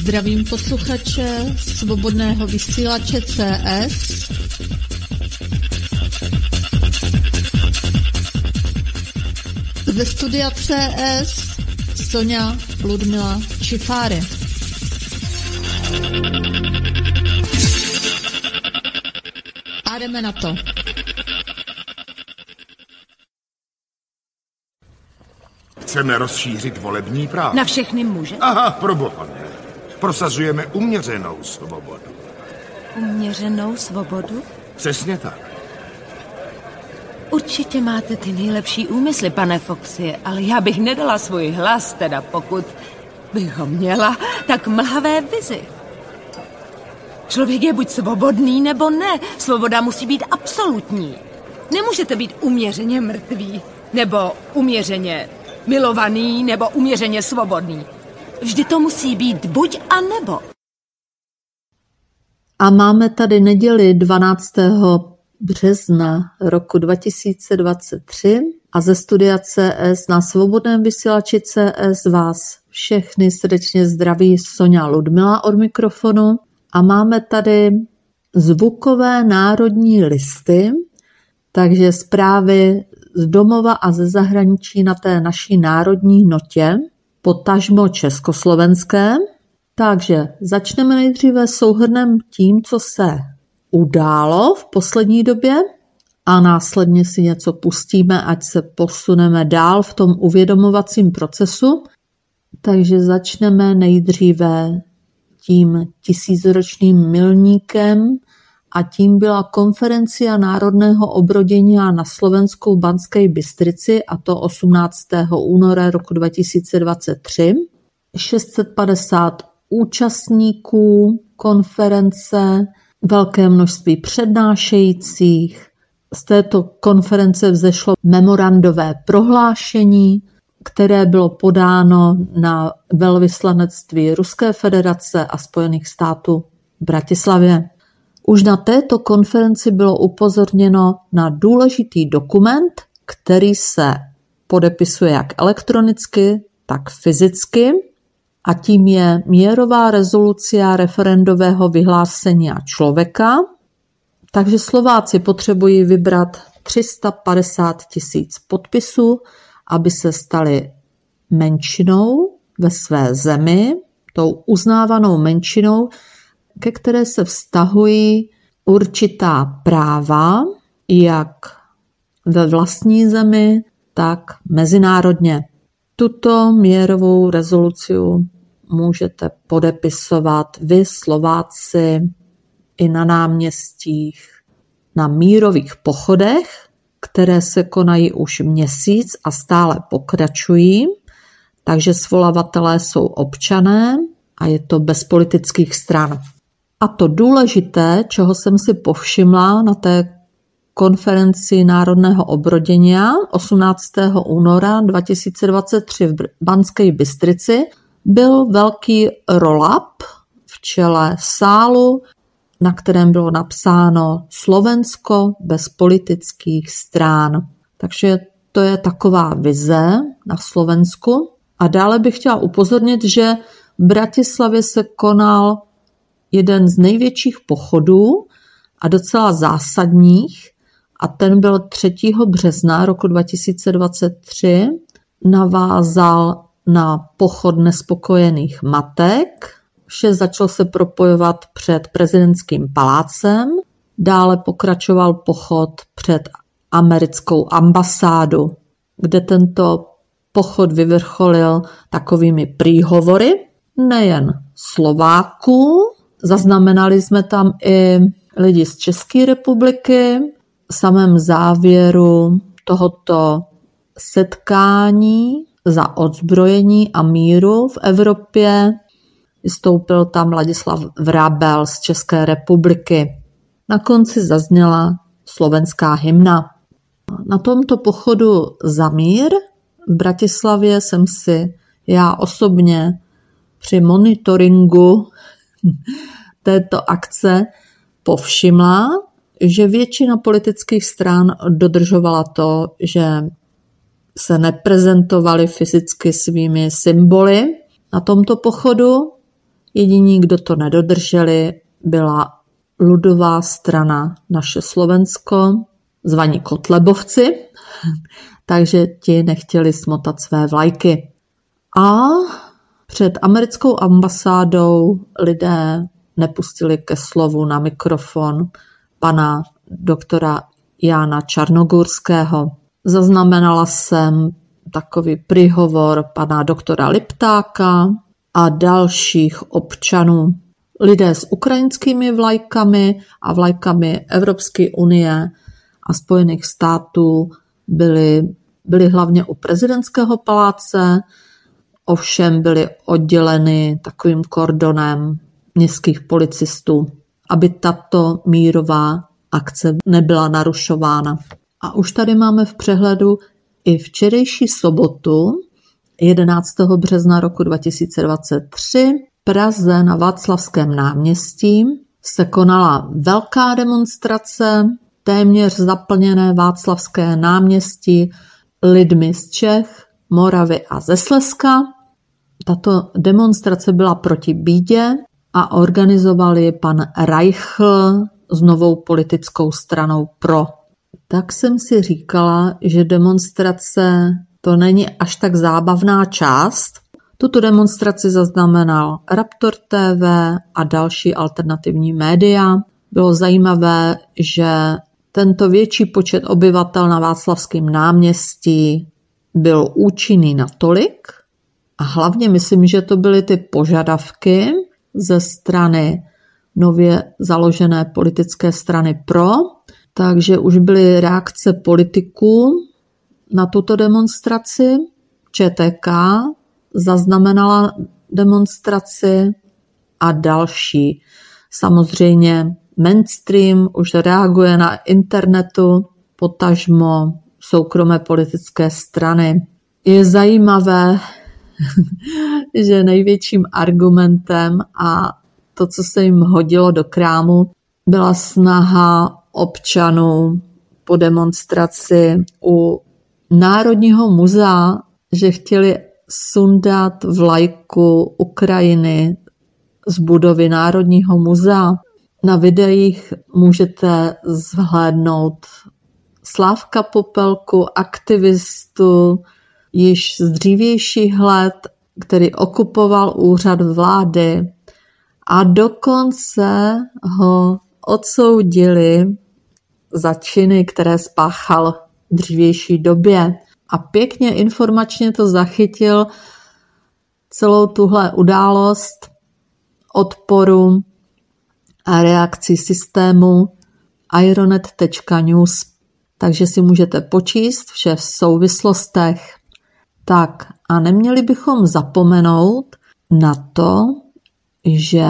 Zdravím posluchače Svobodného vysílače CS. Ze studia CS Sonja Ludmila Čifáry. A jdeme na to. Chceme rozšířit volební právo. Na všechny muže? Aha, proboha ne. Prosazujeme uměřenou svobodu. Uměřenou svobodu? Přesně tak. Určitě máte ty nejlepší úmysly, pane Foxy, ale já bych nedala svůj hlas, teda pokud bych ho měla, tak mlhavé vizi. Člověk je buď svobodný, nebo ne. Svoboda musí být absolutní. Nemůžete být uměřeně mrtvý, nebo uměřeně milovaný, nebo uměřeně svobodný. Vždy to musí být buď a nebo. A máme tady neděli 12. března roku 2023 a ze studia CS na Svobodném vysílači CS vás všechny srdečně zdraví Sonja Ludmila od mikrofonu a máme tady zvukové národní listy, takže zprávy z domova a ze zahraničí na té naší národní notě, potažmo československé. Takže začneme nejdříve souhrnem tím, co se událo v poslední době a následně si něco pustíme, ať se posuneme dál v tom uvědomovacím procesu. Takže začneme nejdříve tím tisíciročním milníkem a tím byla konferencia národného obrodění na Slovensku v Banskej Bystrici a to 18. února roku 2023. 650 účastníků konference, velké množství přednášejících. Z této konference vzešlo memorandové prohlášení, které bylo podáno na velvyslanectví Ruské federace a Spojených států v Bratislavě. Už na této konferenci bylo upozorněno na důležitý dokument, který se podepisuje jak elektronicky, tak fyzicky, a tím je mírová rezolucia referendového vyhlásení člověka. Takže Slováci potřebují vybrat 350 000 podpisů, aby se stali menšinou ve své zemi, tou uznávanou menšinou, ke které se vztahují určitá práva, jak ve vlastní zemi, tak mezinárodně. Tuto mírovou rezoluci můžete podepisovat vy, Slováci, i na náměstích, na mírových pochodech, které se konají už měsíc a stále pokračují. Takže svolavatelé jsou občané a je to bez politických stran. A to důležité, čeho jsem si povšimla na té konferenci národného obrodění 18. února 2023 v Banskej Bystrici, byl velký roll-up v čele sálu, na kterém bylo napsáno Slovensko bez politických strán. Takže to je taková vize na Slovensku. A dále bych chtěla upozornit, že v Bratislavě se konal jeden z největších pochodů a docela zásadních, a ten byl 3. března roku 2023, navázal na pochod nespokojených matek. Vše začalo se propojovat před prezidentským palácem, dále pokračoval pochod před americkou ambasádu, kde tento pochod vyvrcholil takovými príhovory nejen Slováků, zaznamenali jsme tam i lidi z České republiky. V samém závěru tohoto setkání za odzbrojení a míru v Evropě vystoupil tam Ladislav Vrabel z České republiky. Na konci zazněla slovenská hymna. Na tomto pochodu za mír v Bratislavě jsem si já osobně při monitoringu této akce povšimla, že většina politických stran dodržovala to, že se neprezentovali fyzicky svými symboly na tomto pochodu, Jediní, kdo to nedodrželi, byla Ludová strana Naše Slovensko, zvaní Kotlebovci, takže ti nechtěli smotat své vlajky. A před americkou ambasádou lidé nepustili ke slovu na mikrofon pana doktora Jána Čarnogórského. Zaznamenala jsem takový příhovor pana doktora Liptáka a dalších občanů. Lidé s ukrajinskými vlajkami a vlajkami Evropské unie a Spojených států byli hlavně u prezidentského paláce, ovšem byly odděleny takovým kordonem městských policistů, aby tato mírová akce nebyla narušována. A už tady máme v přehledu i včerejší sobotu, 11. března roku 2023, v Praze na Václavském náměstí se konala velká demonstrace, téměř zaplněné Václavské náměstí lidmi z Čech, Moravy a ze Slezska. Tato demonstrace byla proti bídě a organizovali pan Reichl s novou politickou stranou PRO. Tak jsem si říkala, že demonstrace to není až tak zábavná část. Tuto demonstraci zaznamenal Raptor TV a další alternativní média. Bylo zajímavé, že tento větší počet obyvatel na Václavském náměstí byl účinný natolik a hlavně myslím, že to byly ty požadavky ze strany nově založené politické strany PRO, takže už byly reakce politiků na tuto demonstraci. ČTK zaznamenala demonstraci a další. Samozřejmě mainstream už reaguje na internetu, potažmo soukromé politické strany. Je zajímavé, že největším argumentem a to, co se jim hodilo do krámu, byla snaha občanů po demonstraci u Národního muzea, že chtěli sundat vlajku Ukrajiny z budovy Národního muzea. Na videích můžete zhlédnout Slávka Popelku, aktivistu již z dřívějších let, který okupoval úřad vlády a dokonce ho odsoudili za činy, které spáchal v dřívější době. A pěkně informačně to zachytil celou tuhle událost odporu a reakcí systému ironet.news, takže si můžete počíst vše v souvislostech. Tak a neměli bychom zapomenout na to, že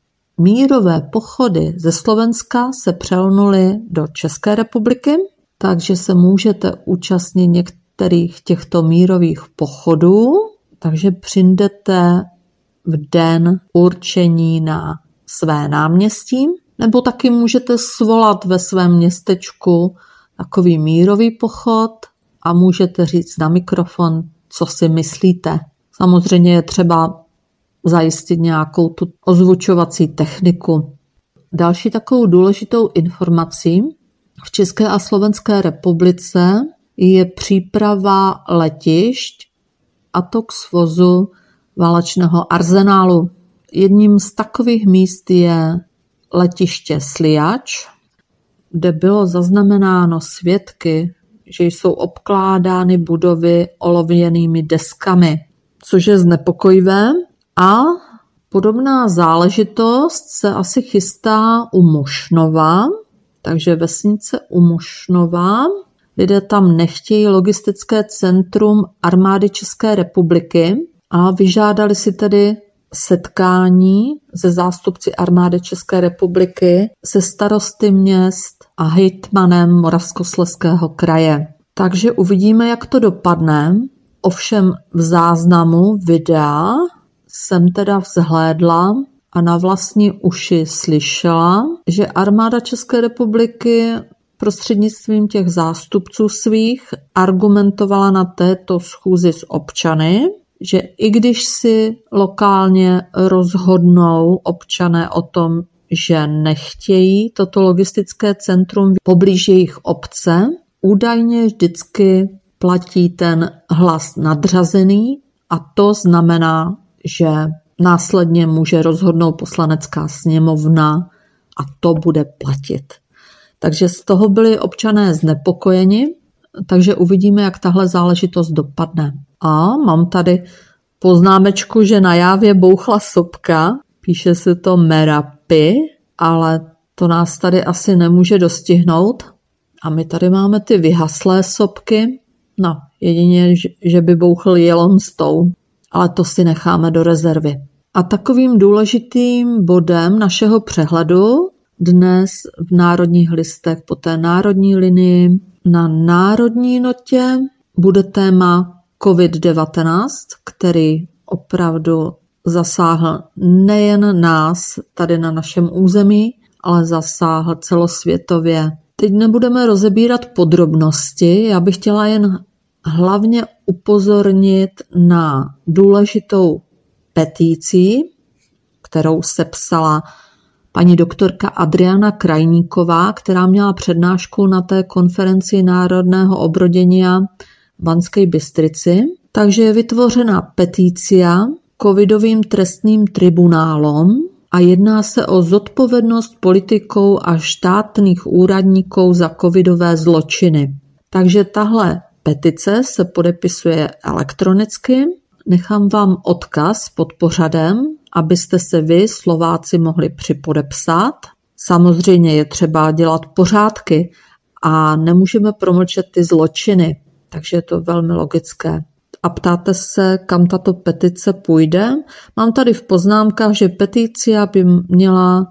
mírové pochody ze Slovenska se přelnuly do České republiky, takže se můžete účastnit některých těchto mírových pochodů, takže přijdete v den určení na své náměstí, nebo taky můžete svolat ve svém městečku takový mírový pochod a můžete říct na mikrofon, co si myslíte. Samozřejmě je třeba zajistit nějakou tu ozvučovací techniku. Další takovou důležitou informací v České a Slovenské republice je příprava letišť a to k svozu válečného arzenálu. Jedním z takových míst je letiště Sliač, kde bylo zaznamenáno svědky, že jsou obkládány budovy olověnými deskami, což je znepokojivé. A podobná záležitost se asi chystá u Mošnova, takže vesnice u Mošnova. Lidé tam nechtějí logistické centrum armády České republiky a vyžádali si tedy setkání se zástupci armády České republiky se starosty měst a hejtmanem Moravskoslezského kraje. Takže uvidíme, jak to dopadne. Ovšem v záznamu videa jsem teda vzhlédla a na vlastní uši slyšela, že armáda České republiky prostřednictvím těch zástupců svých argumentovala na této schůzi s občany, že i když si lokálně rozhodnou občané o tom, že nechtějí toto logistické centrum poblíž jejich obce, údajně vždycky platí ten hlas nadřazený a to znamená, že následně může rozhodnout Poslanecká sněmovna a to bude platit. Takže z toho byli občané znepokojeni, takže uvidíme, jak tahle záležitost dopadne. A mám tady poznámečku, že na Jávě bouchla sopka, píše se to Merapi, ale to nás tady asi nemůže dostihnout. A my tady máme ty vyhaslé sopky, no jedině, že by bouchl Yellowstone, ale to si necháme do rezervy. A takovým důležitým bodem našeho přehledu dnes v Národních listech po té národní linii na národní notě bude téma COVID-19, který opravdu zasáhl nejen nás tady na našem území, ale zasáhl celosvětově. Teď nebudeme rozebírat podrobnosti, já bych chtěla jen hlavně upozornit na důležitou petici, kterou sepsala paní doktorka Adriana Krajníková, která měla přednášku na té konferenci Národného obroděnia v Banské Bystrici. Takže je vytvořena petícia covidovým trestním tribunálom a jedná se o zodpovědnost politiků a štátných úradníků za covidové zločiny. Takže tahle petice se podepisuje elektronicky. Nechám vám odkaz pod pořadem, abyste se vy, Slováci, mohli připodepsat. Samozřejmě je třeba dělat pořádky a nemůžeme promlčet ty zločiny, takže je to velmi logické. A ptáte se, kam tato petice půjde? Mám tady v poznámkách, že petice by měla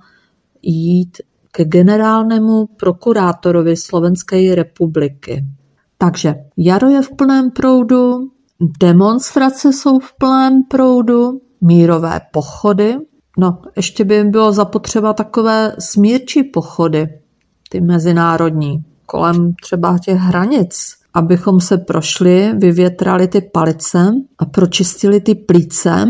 jít ke generálnímu prokurátorovi Slovenské republiky. Takže jaro je v plném proudu, demonstrace jsou v plném proudu, mírové pochody. No, ještě by bylo zapotřeba takové smírčí pochody, ty mezinárodní, kolem třeba těch hranic, abychom se prošli, vyvětrali ty palice a pročistili ty plíce.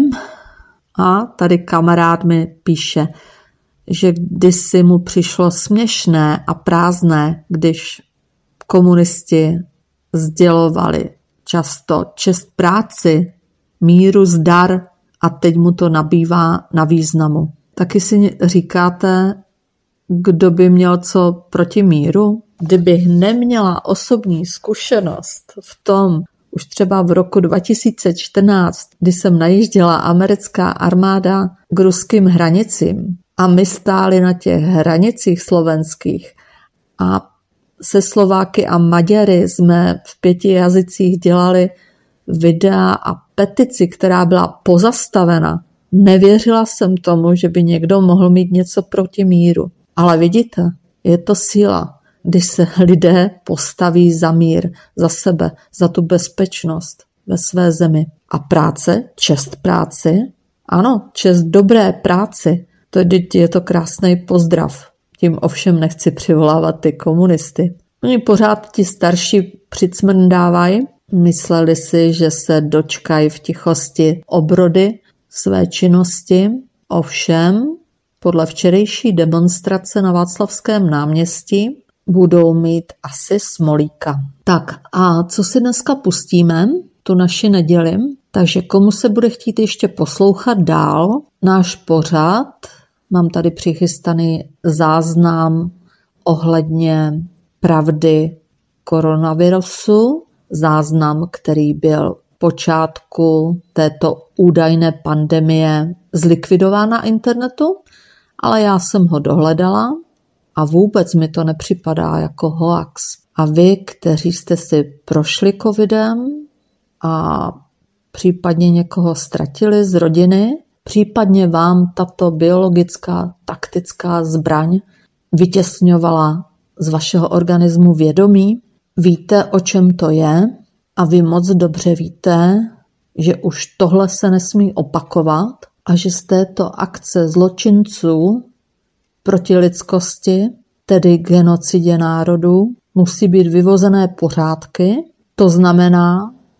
A tady kamarád mi píše, že kdysi mu přišlo směšné a prázdné, když komunisti sdělovali často čest práci, míru zdar a teď mu to nabývá na významu. Taky si říkáte, kdo by měl co proti míru? Kdybych neměla osobní zkušenost v tom, už třeba v roku 2014, kdy jsem najížděla americká armáda k ruským hranicím a my stáli na těch hranicích slovenských a se Slováky a Maďary jsme v 5 jazycích dělali videa a petici, která byla pozastavena. Nevěřila jsem tomu, že by někdo mohl mít něco proti míru. Ale vidíte, je to síla, když se lidé postaví za mír, za sebe, za tu bezpečnost ve své zemi. A práce, čest práci, ano, čest dobré práci, to je to krásný pozdrav. Tím ovšem nechci přivolávat ty komunisty. Oni pořád ti starší přicmrdávají, mysleli si, že se dočkají v tichosti obrody své činnosti. Ovšem, podle včerejší demonstrace na Václavském náměstí budou mít asi smolíka. Tak a co si dneska pustíme, tu naši neděli? Takže komu se bude chtít ještě poslouchat dál náš pořad, mám tady přichystaný záznam ohledně pravdy koronavirusu, záznam, který byl v počátku této údajné pandemie zlikvidován na internetu, ale já jsem ho dohledala a vůbec mi to nepřipadá jako hoax. A vy, kteří jste si prošli covidem a případně někoho ztratili z rodiny, případně vám tato biologická taktická zbraň vytěsňovala z vašeho organismu vědomí, víte, o čem to je a vy moc dobře víte, že už tohle se nesmí opakovat a že z této akce zločinců proti lidskosti, tedy genocidě národů, musí být vyvozené pořádky. To znamená,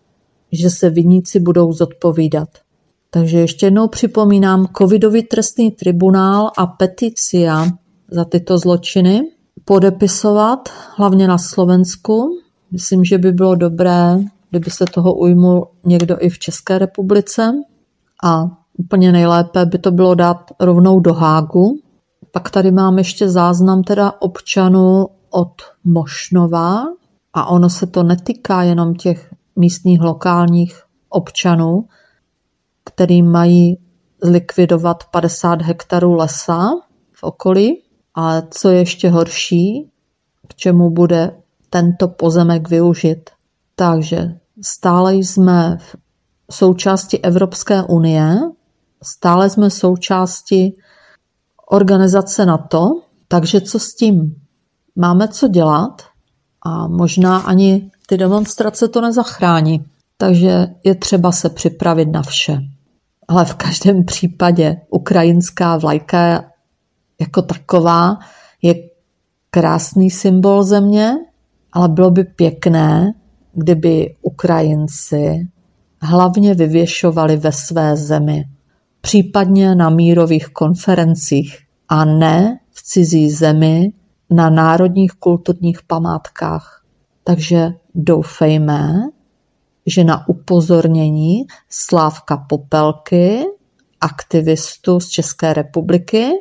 že se viníci budou zodpovídat. Takže ještě jednou připomínám covidový trestný tribunál a peticia za tyto zločiny podepisovat, hlavně na Slovensku. Myslím, že by bylo dobré, kdyby se toho ujmul někdo i v České republice. A úplně nejlépe by to bylo dát rovnou do Hágu. Pak tady mám ještě záznam teda občanů od Mošnova a ono se to netýká jenom těch místních lokálních občanů, který mají zlikvidovat 50 hektarů lesa v okolí, ale co je ještě horší, k čemu bude tento pozemek využit. Takže stále jsme v součástí Evropské unie, stále jsme součástí organizace NATO, takže co s tím? Máme co dělat a možná ani ty demonstrace to nezachrání. Takže je třeba se připravit na vše. Ale v každém případě ukrajinská vlajka jako taková je krásný symbol země, ale bylo by pěkné, kdyby Ukrajinci hlavně vyvěšovali ve své zemi, případně na mírových konferencích a ne v cizí zemi na národních kulturních památkách. Takže doufejme, že na upozornění Slávka Popelky, aktivistu z České republiky,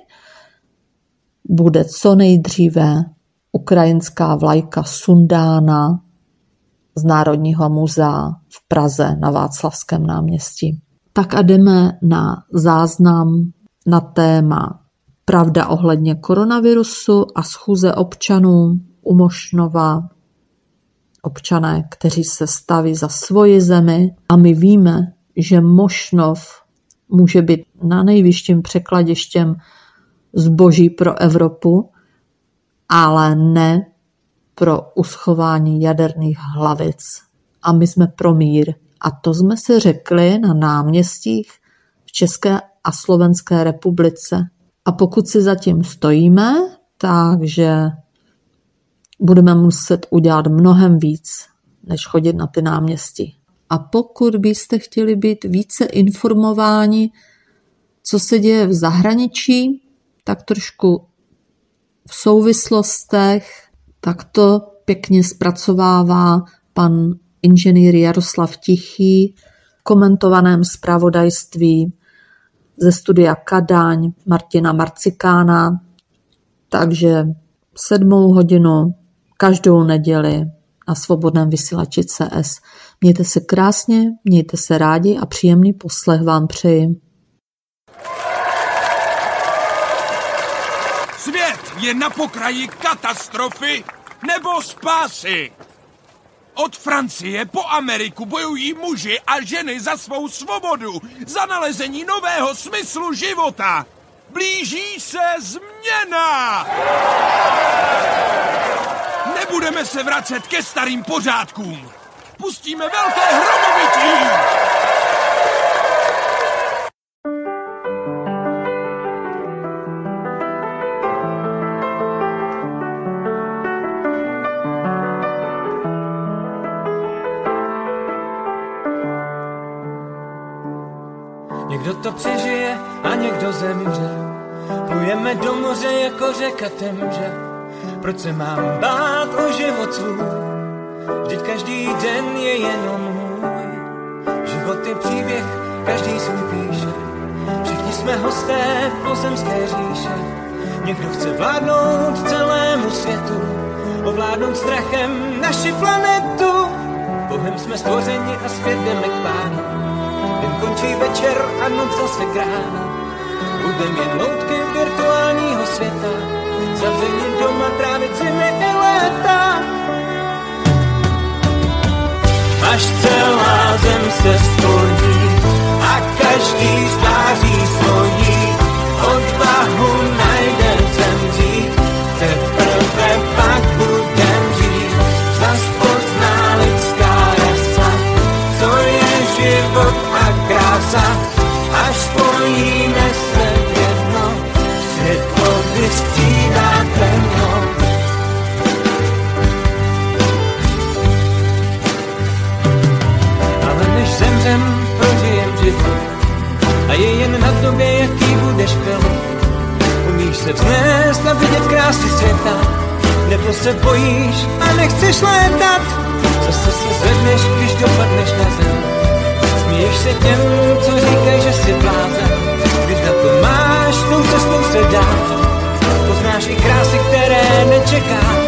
bude co nejdříve ukrajinská vlajka sundána z Národního muzea v Praze na Václavském náměstí. Tak a jdeme na záznam na téma pravda ohledně koronavirusu a schůze občanů u Mošnova. Občané, kteří se staví za svoji zemi a my víme, že Mošnov může být na nejvyšším překladištěm zboží pro Evropu, ale ne pro uschování jaderných hlavic. A my jsme pro mír. A to jsme si řekli na náměstích v České a Slovenské republice. A pokud si zatím stojíme, takže budeme muset udělat mnohem víc, než chodit na ty náměstí. A pokud byste chtěli být více informováni, co se děje v zahraničí, tak trošku v souvislostech, tak to pěkně zpracovává pan inženýr Jaroslav Tichý v komentovaném zpravodajství ze studia Kadaň Martina Marcikána. Takže 7 hodinu každou neděli na svobodném vysílači CS. Mějte se krásně, mějte se rádi a příjemný poslech vám přeji. Svět je na pokraji katastrofy nebo spásy. Od Francie po Ameriku bojují muži a ženy za svou svobodu, za nalezení nového smyslu života. Blíží se změna! Nebudeme se vracet ke starým pořádkům. Pustíme velké hromovití! Někdo to přežije a někdo zemře. Plujeme do moře jako řeka temže. Proč se mám bát o život svůj? Vždyť každý den je jenom můj. Život je příběh, každý svůj píše. Všichni jsme hosté pozemské říše. Někdo chce vládnout celému světu, ovládnout strachem naši planetu. Bohem jsme stvořeni a zpět jdeme k Pánu. Den končí večer a noc zase k ránu. Budem jen loutky virtuálního světa, zavření doma trávit zimy i léta. Až celá zem se spojí a každý stváří svojí, odvahu najde zemřít, teprve pak budem žít. Zas pozná lidská rasa, co je život a krása, až spojíme se v jedno, světlo vystřídá temno. Ale než si světa, nebo se bojíš a nechceš létat. Zase se zvedneš, když dopadneš na zem. Smíješ se těm, co říkají, že jsi blázen. Když na to máš, tou cestou se dá. Poznáš i krásy, které nečekáš.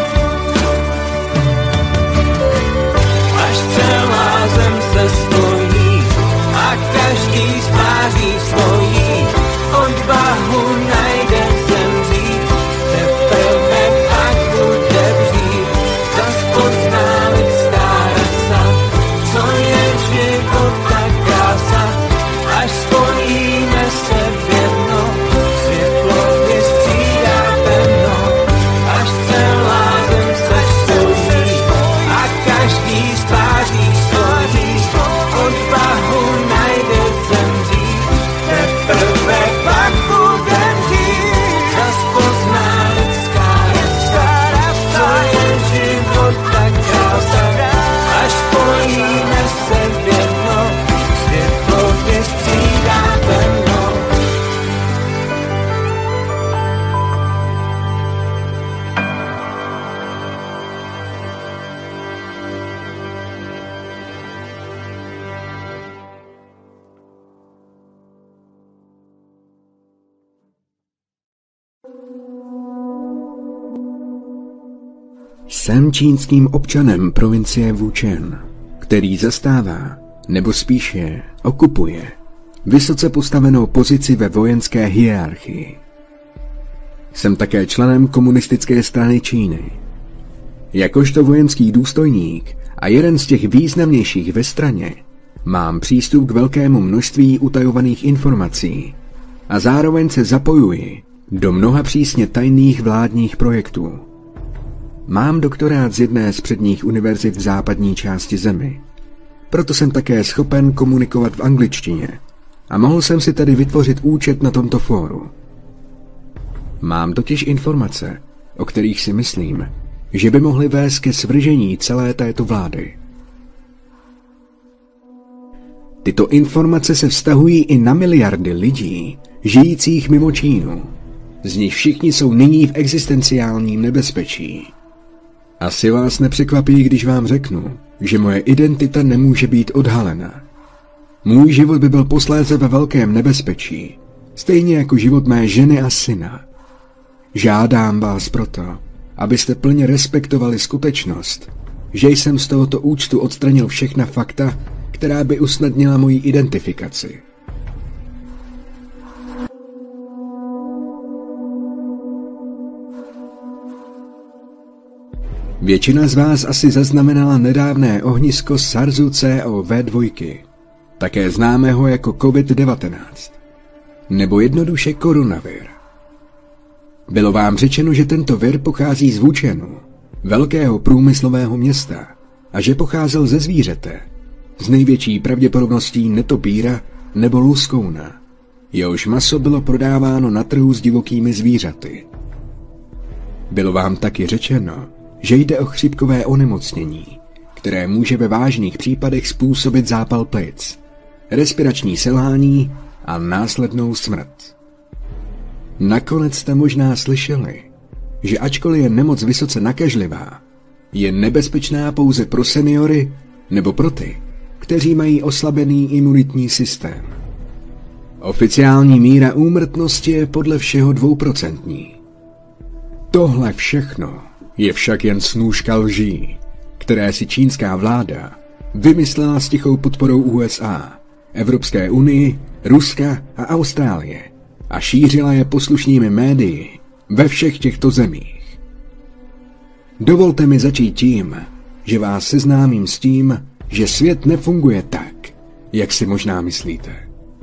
Až celá zem se spojí a každý spáří svojí, odvahu najde zemřít, teprve pak bude vřít. Zas pozná lidská rasa, co je život tak krása, až spojíme se v jedno, světlo vystřídá temno. Až celá zem se spojí a každý spáří svojí, odvahu najde zemřít, teprve pak bude vřít. Zas pozná lidská rasa, co je život tak krása, až spojíme se v jedno, světlo vystřídá temno. Jsem čínským občanem provincie Wucheng, který zastává, nebo spíše okupuje, vysoce postavenou pozici ve vojenské hierarchii. Jsem také členem komunistické strany Číny. Jakožto vojenský důstojník a jeden z těch významnějších ve straně, mám přístup k velkému množství utajovaných informací a zároveň se zapojuji do mnoha přísně tajných vládních projektů. Mám doktorát z jedné z předních univerzit v západní části zemi. Proto jsem také schopen komunikovat v angličtině a mohl jsem si tedy vytvořit účet na tomto fóru. Mám totiž informace, o kterých si myslím, že by mohly vést ke svržení celé této vlády. Tyto informace se vztahují i na miliardy lidí, žijících mimo Čínu. Z nich všichni jsou nyní v existenciálním nebezpečí. Asi vás nepřekvapí, když vám řeknu, že moje identita nemůže být odhalena. Můj život by byl posléze ve velkém nebezpečí, stejně jako život mé ženy a syna. Žádám vás proto, abyste plně respektovali skutečnost, že jsem z tohoto účtu odstranil všechna fakta, která by usnadnila moji identifikaci. Většina z vás asi zaznamenala nedávné ohnisko SARS-CoV-2, také známého jako COVID-19, nebo jednoduše koronavir. Bylo vám řečeno, že tento vir pochází z Wuchenu, velkého průmyslového města, a že pocházel ze zvířete, s největší pravděpodobností netopýra nebo luskouna. Jehož maso bylo prodáváno na trhu s divokými zvířaty. Bylo vám taky řečeno, že jde o chřipkové onemocnění, které může ve vážných případech způsobit zápal plic, respirační selhání a následnou smrt. Nakonec jste možná slyšeli, že ačkoliv je nemoc vysoce nakažlivá, je nebezpečná pouze pro seniory nebo pro ty, kteří mají oslabený imunitní systém. Oficiální míra úmrtnosti je podle všeho 2%. Tohle všechno je však jen snůška lží, které si čínská vláda vymyslela s tichou podporou USA, Evropské unii, Ruska a Austrálie a šířila je poslušnými médii ve všech těchto zemích. Dovolte mi začít tím, že vás seznámím s tím, že svět nefunguje tak, jak si možná myslíte.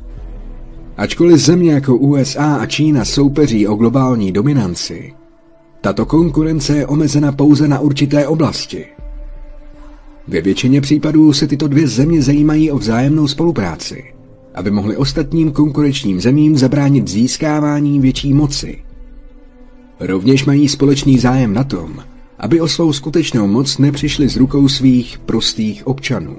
Ačkoliv země jako USA a Čína soupeří o globální dominanci, tato konkurence je omezena pouze na určité oblasti. Ve většině případů se tyto dvě země zajímají o vzájemnou spolupráci, aby mohly ostatním konkurenčním zemím zabránit získávání větší moci. Rovněž mají společný zájem na tom, aby o svou skutečnou moc nepřišli z rukou svých prostých občanů.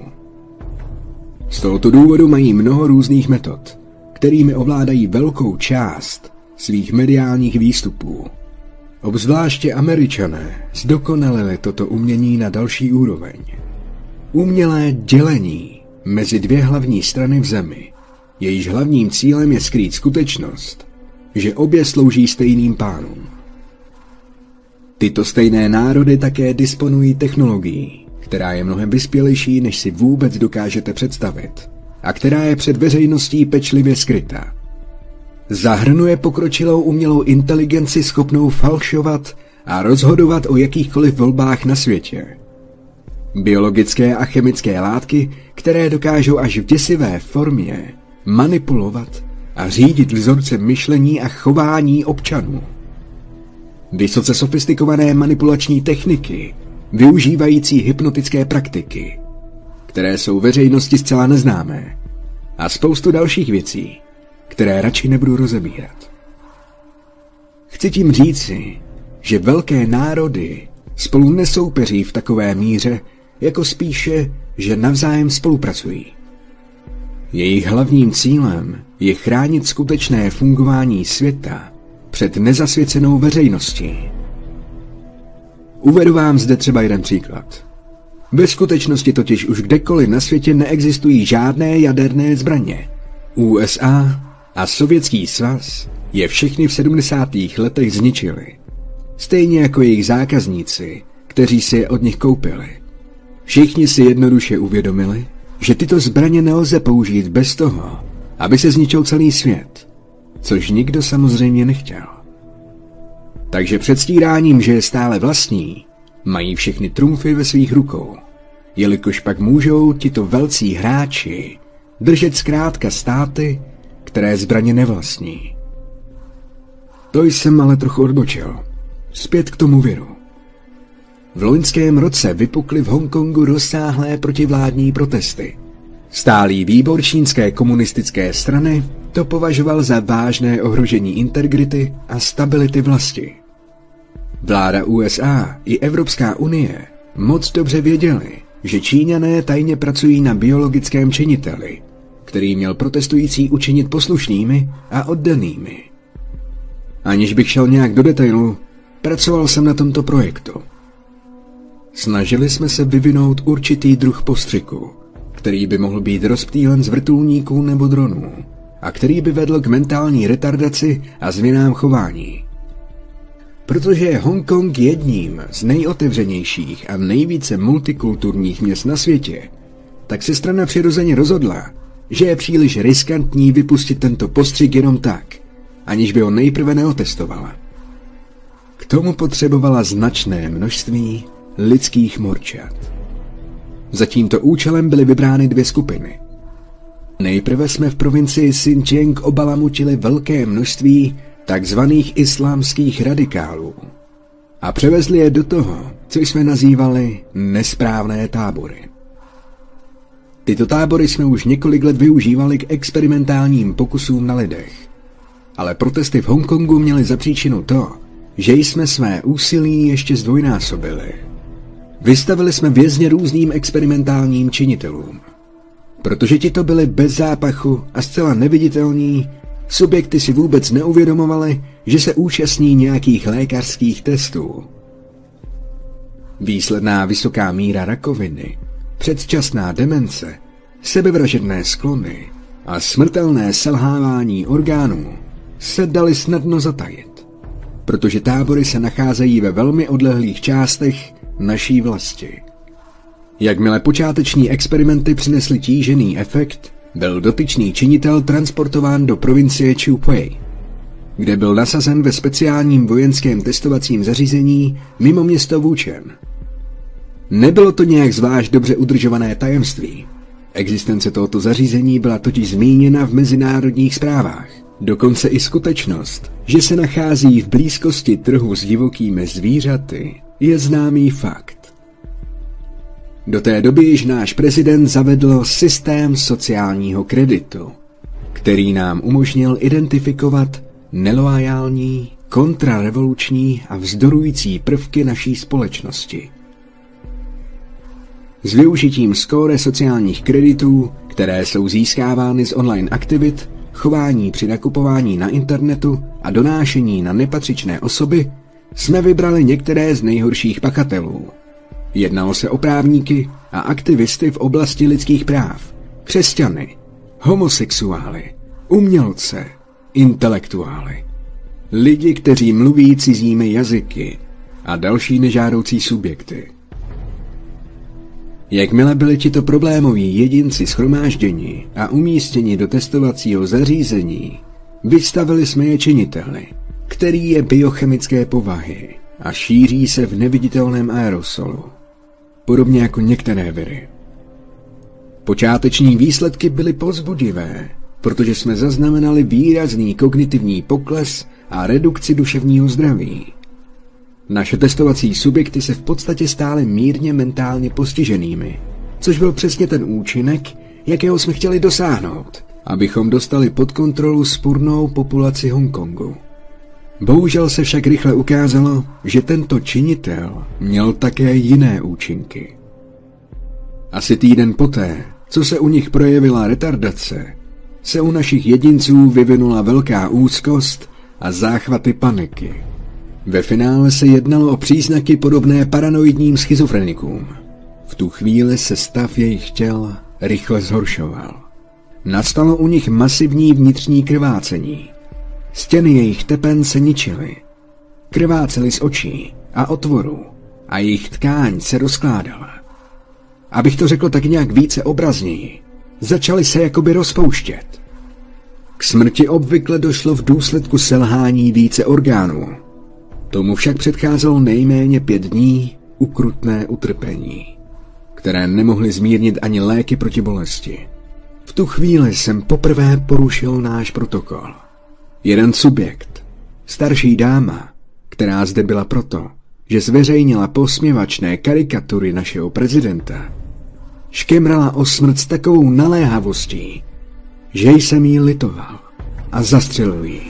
Z tohoto důvodu mají mnoho různých metod, kterými ovládají velkou část svých mediálních výstupů. Obzvláště Američané zdokonalili toto umění na další úroveň. Umělé dělení mezi dvě hlavní strany v zemi, jejíž hlavním cílem je skrýt skutečnost, že obě slouží stejným pánům. Tyto stejné národy také disponují technologií, která je mnohem vyspělejší, než si vůbec dokážete představit, a která je před veřejností pečlivě skrytá. Zahrnuje pokročilou umělou inteligenci schopnou falšovat a rozhodovat o jakýchkoliv volbách na světě. Biologické a chemické látky, které dokážou až v děsivé formě manipulovat a řídit vzorcem myšlení a chování občanů. Vysoce sofistikované manipulační techniky, využívající hypnotické praktiky, které jsou veřejnosti zcela neznámé, a spoustu dalších věcí, které radši nebudu rozebírat. Chci tím říci, že velké národy spolu nesoupeří v takové míře, jako spíše, že navzájem spolupracují. Jejich hlavním cílem je chránit skutečné fungování světa před nezasvěcenou veřejností. Uvedu vám zde třeba jeden příklad. Ve skutečnosti totiž už kdekoliv na světě neexistují žádné jaderné zbraně. USA a Sovětský svaz je všechny v 70. letech zničili. Stejně jako jejich zákazníci, kteří si je od nich koupili. Všichni si jednoduše uvědomili, že tyto zbraně nelze použít bez toho, aby se zničil celý svět, což nikdo samozřejmě nechtěl. Takže předstíráním, že je stále vlastní, mají všechny trumfy ve svých rukou, jelikož pak můžou tito velcí hráči držet zkrátka státy, které zbraně nevlastní. To jsem ale trochu odbočil. Zpět k tomu viru. V loňském roce vypukly v Hongkongu rozsáhlé protivládní protesty. Stálý výbor čínské komunistické strany to považoval za vážné ohrožení integrity a stability vlasti. Vláda USA i Evropská unie moc dobře věděli, že Číňané tajně pracují na biologickém činiteli, který měl protestující učinit poslušnými a oddanými. Aniž bych šel nějak do detailu, pracoval jsem na tomto projektu. Snažili jsme se vyvinout určitý druh postřiku, který by mohl být rozptýlen z vrtulníků nebo dronů a který by vedl k mentální retardaci a změnám chování. Protože je Hongkong jedním z nejotevřenějších a nejvíce multikulturních měst na světě, tak se strana přirozeně rozhodla, že je příliš riskantní vypustit tento postřik jenom tak, aniž by ho nejprve neotestovala. K tomu potřebovala značné množství lidských morčat. Za tímto účelem byly vybrány dvě skupiny. Nejprve jsme v provincii Xinjiang obalamutili velké množství takzvaných islámských radikálů a převezli je do toho, co jsme nazývali nesprávné tábory. Tyto tábory jsme už několik let využívali k experimentálním pokusům na lidech, ale protesty v Hongkongu měly za příčinu to, že jsme své úsilí ještě zdvojnásobili. Vystavili jsme vězně různým experimentálním činitelům. Protože tito byli bez zápachu a zcela neviditelní, subjekty si vůbec neuvědomovali, že se účastní nějakých lékařských testů. Výsledná vysoká míra rakoviny, předčasná demence, sebevražedné sklony a smrtelné selhávání orgánů se daly snadno zatajit, protože tábory se nacházejí ve velmi odlehlých částech naší vlasti. Jakmile počáteční experimenty přinesly tížený efekt, byl dotyčný činitel transportován do provincie Chubei, kde byl nasazen ve speciálním vojenském testovacím zařízení mimo město Wuchen. Nebylo to nějak zvlášť dobře udržované tajemství. Existence tohoto zařízení byla totiž zmíněna v mezinárodních zprávách. Dokonce i skutečnost, že se nachází v blízkosti trhu s divokými zvířaty, je známý fakt. Do té doby již náš prezident zavedl systém sociálního kreditu, který nám umožnil identifikovat neloajální, kontrarevoluční a vzdorující prvky naší společnosti. S využitím skóre sociálních kreditů, které jsou získávány z online aktivit, chování při nakupování na internetu a donášení na nepatřičné osoby, jsme vybrali některé z nejhorších pachatelů. Jednalo se o právníky a aktivisty v oblasti lidských práv, křesťany, homosexuály, umělce, intelektuály, lidi, kteří mluví cizími jazyky a další nežádoucí subjekty. Jakmile byli tito problémoví jedinci shromážděni a umístěni do testovacího zařízení, vystavili jsme je činiteli, který je biochemické povahy a šíří se v neviditelném aerosolu, podobně jako některé viry. Počáteční výsledky byly povzbudivé, protože jsme zaznamenali výrazný kognitivní pokles a redukci duševního zdraví. Naše testovací subjekty se v podstatě stály mírně mentálně postiženými, což byl přesně ten účinek, jakého jsme chtěli dosáhnout, abychom dostali pod kontrolu vzpurnou populaci Hongkongu. Bohužel se však rychle ukázalo, že tento činitel měl také jiné účinky. Asi týden poté, co se u nich projevila retardace, se u našich jedinců vyvinula velká úzkost a záchvaty paniky. Ve finále se jednalo o příznaky podobné paranoidním schizofrenikům. V tu chvíli se stav jejich těl rychle zhoršoval. Nastalo u nich masivní vnitřní krvácení. Stěny jejich tepen se ničily. Krvácely z očí a otvorů a jejich tkáň se rozkládala. Abych to řekl tak nějak více obrazněji, začaly se jakoby rozpouštět. K smrti obvykle došlo v důsledku selhání více orgánů. Tomu však předcházelo nejméně 5 dní ukrutné utrpení, které nemohly zmírnit ani léky proti bolesti. V tu chvíli jsem poprvé porušil náš protokol. Jeden subjekt, starší dáma, která zde byla proto, že zveřejnila posměvačné karikatury našeho prezidenta, škemrala o smrt s takovou naléhavostí, že jsem jí litoval a zastřelil ji.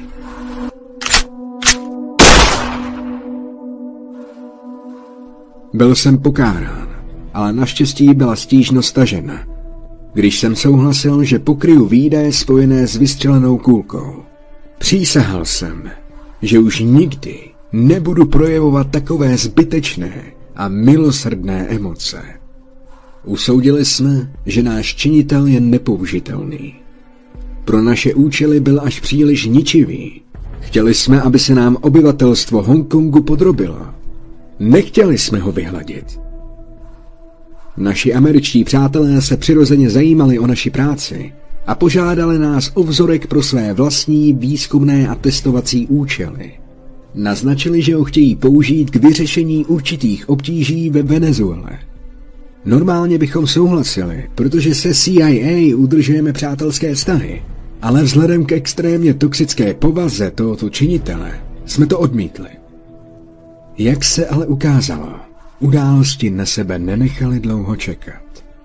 Byl jsem pokárán, ale naštěstí byla stížnost stažena, když jsem souhlasil, že pokryju výdaje spojené s vystřelenou kulkou. Přísahal jsem, že už nikdy nebudu projevovat takové zbytečné a milosrdné emoce. Usoudili jsme, že náš činitel je nepoužitelný. Pro naše účely byl až příliš ničivý. Chtěli jsme, aby se nám obyvatelstvo Hongkongu podrobilo. Nechtěli jsme ho vyhladit. Naši američtí přátelé se přirozeně zajímali o naši práci a požádali nás o vzorek pro své vlastní výzkumné a testovací účely. Naznačili, že ho chtějí použít k vyřešení určitých obtíží ve Venezuele. Normálně bychom souhlasili, protože se CIA udržujeme přátelské vztahy, ale vzhledem k extrémně toxické povaze tohoto činitele jsme to odmítli. Jak se ale ukázalo, události na sebe nenechaly dlouho čekat.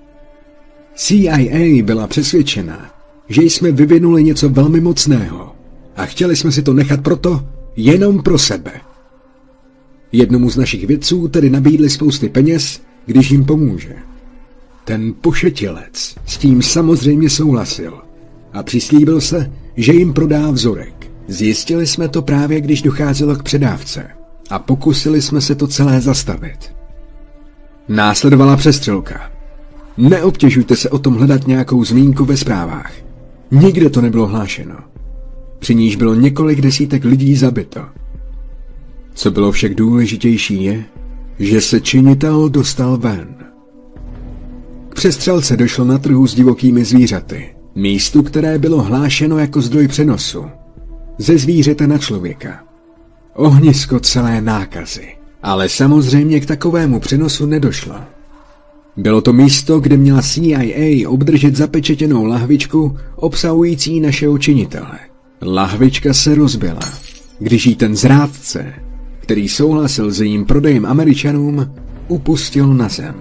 CIA byla přesvědčena, že jsme vyvinuli něco velmi mocného a chtěli jsme si to nechat jenom pro sebe. Jednomu z našich vědců tedy nabídli spousty peněz, když jim pomůže. Ten pošetilec s tím samozřejmě souhlasil a přislíbil se, že jim prodá vzorek. Zjistili jsme to právě, když docházelo k předávce a pokusili jsme se to celé zastavit. Následovala přestřelka. Neobtěžujte se o tom hledat nějakou zmínku ve zprávách. Nikde to nebylo hlášeno. Při níž bylo několik desítek lidí zabito. Co bylo však důležitější je, že se činitel dostal ven. K přestřelce došlo na trhu s divokými zvířaty, místu, které bylo hlášeno jako zdroj přenosu. Ze zvířete na člověka. Ohnisko celé nákazy. Ale samozřejmě k takovému přenosu nedošlo. Bylo to místo, kde měla CIA obdržet zapečetěnou lahvičku obsahující našeho činitele. Lahvička se rozbila, když jí ten zrádce, který souhlasil s jejím prodejem Američanům, upustil na zem.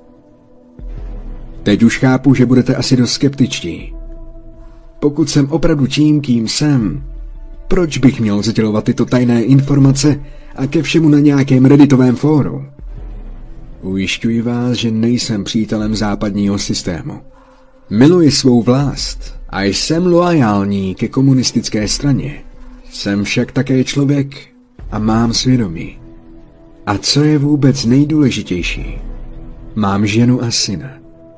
Teď už chápu, že budete asi dost skeptičtí. Pokud jsem opravdu tím, kým jsem, proč bych měl sdělovat tyto tajné informace a ke všemu na nějakém redditovém fóru? Ujišťuji vás, že nejsem přítelem západního systému. Miluji svou vlast a jsem loajální ke komunistické straně. Jsem však také člověk, a mám svědomí. A co je vůbec nejdůležitější, mám ženu a syna.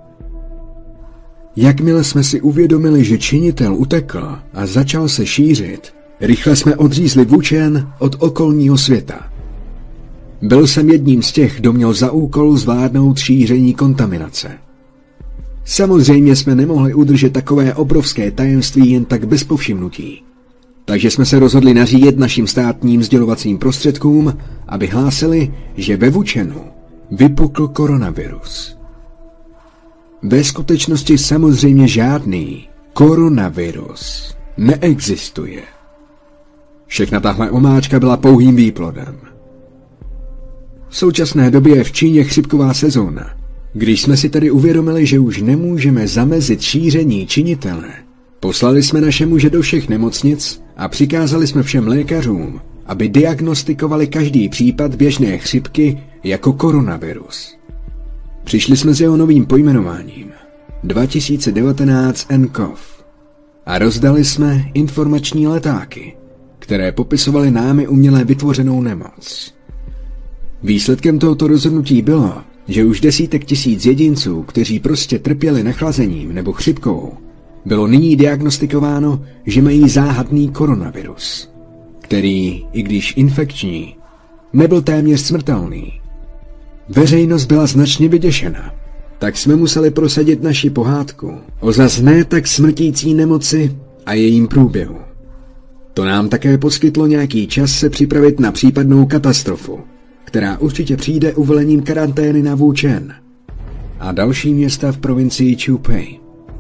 Jakmile jsme si uvědomili, že činitel utekl a začal se šířit, rychle jsme odřízli Wuchen od okolního světa. Byl jsem jedním z těch, kdo měl za úkol zvládnout šíření kontaminace. Samozřejmě jsme nemohli udržet takové obrovské tajemství jen tak bez povšimnutí. Takže jsme se rozhodli nařídit našim státním sdělovacím prostředkům, aby hlásili, že ve Wuchenu vypukl koronavirus. Ve skutečnosti samozřejmě žádný koronavirus neexistuje. Všechna tahle omáčka byla pouhým výplodem. V současné době je v Číně chřipková sezóna. Když jsme si tedy uvědomili, že už nemůžeme zamezit šíření činitele, poslali jsme naše muže do všech nemocnic a přikázali jsme všem lékařům, aby diagnostikovali každý případ běžné chřipky jako koronavirus. Přišli jsme s jeho novým pojmenováním 2019 nCoV a rozdali jsme informační letáky, které popisovaly námi uměle vytvořenou nemoc. Výsledkem tohoto rozhodnutí bylo, že už desítek tisíc jedinců, kteří prostě trpěli nachlazením nebo chřipkou, bylo nyní diagnostikováno, že mají záhadný koronavirus, který, i když infekční, nebyl téměř smrtelný. Veřejnost byla značně vyděšena, tak jsme museli prosadit naši pohádku o zas ne tak smrtící nemoci a jejím průběhu. To nám také poskytlo nějaký čas se připravit na případnou katastrofu, která určitě přijde uvolením karantény na Wuchen a další města v provincii Hubei.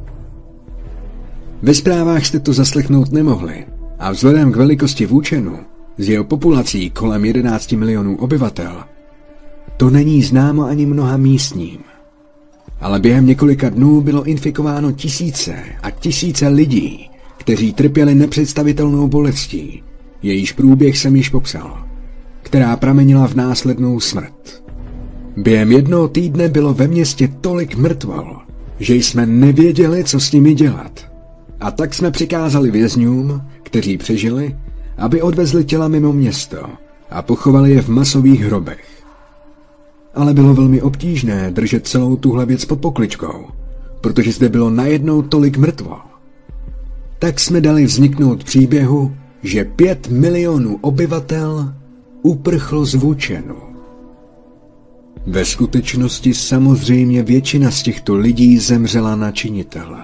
Ve zprávách jste to zaslechnout nemohli a vzhledem k velikosti Wuchenu s jeho populací kolem 11 milionů obyvatel to není známo ani mnoha místním. Ale během několika dnů bylo infikováno tisíce a tisíce lidí, kteří trpěli nepředstavitelnou bolestí, jejíž průběh jsem již popsal, která pramenila v následnou smrt. Během jednoho týdne bylo ve městě tolik mrtvol, že jsme nevěděli, co s nimi dělat. A tak jsme přikázali vězňům, kteří přežili, aby odvezli těla mimo město a pochovali je v masových hrobech. Ale bylo velmi obtížné držet celou tuhle věc pod pokličkou, protože zde bylo najednou tolik mrtvol. Tak jsme dali vzniknout příběhu, že 5 milionů obyvatel uprchlo z Wuchenu. Ve skutečnosti samozřejmě většina z těchto lidí zemřela na činitele.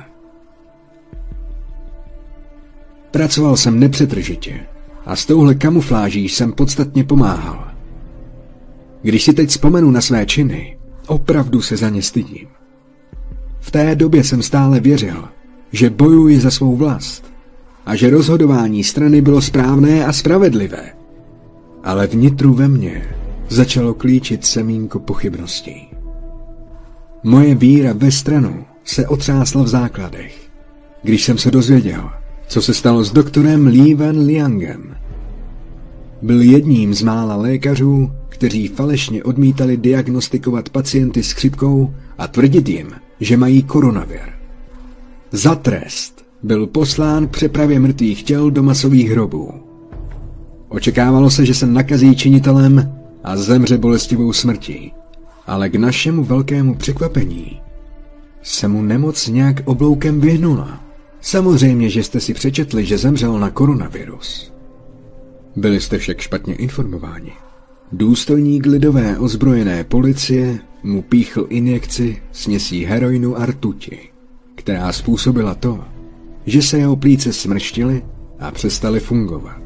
Pracoval jsem nepřetržitě a s touhle kamufláží jsem podstatně pomáhal. Když si teď vzpomenu na své činy, opravdu se za ně stydím. V té době jsem stále věřil, že bojuji za svou vlast a že rozhodování strany bylo správné a spravedlivé. Ale vnitru ve mně začalo klíčit semínko pochybností. Moje víra ve stranu se otřásla v základech, když jsem se dozvěděl, co se stalo s doktorem Li Wenliangem. Byl jedním z mála lékařů, kteří falešně odmítali diagnostikovat pacienty s chřipkou a tvrdit jim, že mají koronavir. Za trest byl poslán k přepravě mrtvých těl do masových hrobů. Očekávalo se, že se nakazí činitelem a zemře bolestivou smrtí, ale k našemu velkému překvapení se mu nemoc nějak obloukem vyhnula. Samozřejmě, že jste si přečetli, že zemřel na koronavirus. Byli jste však špatně informováni. Důstojník lidové ozbrojené policie mu píchl injekci směsí heroinu a rtuti, která způsobila to, že se jeho plíce smrštily a přestaly fungovat.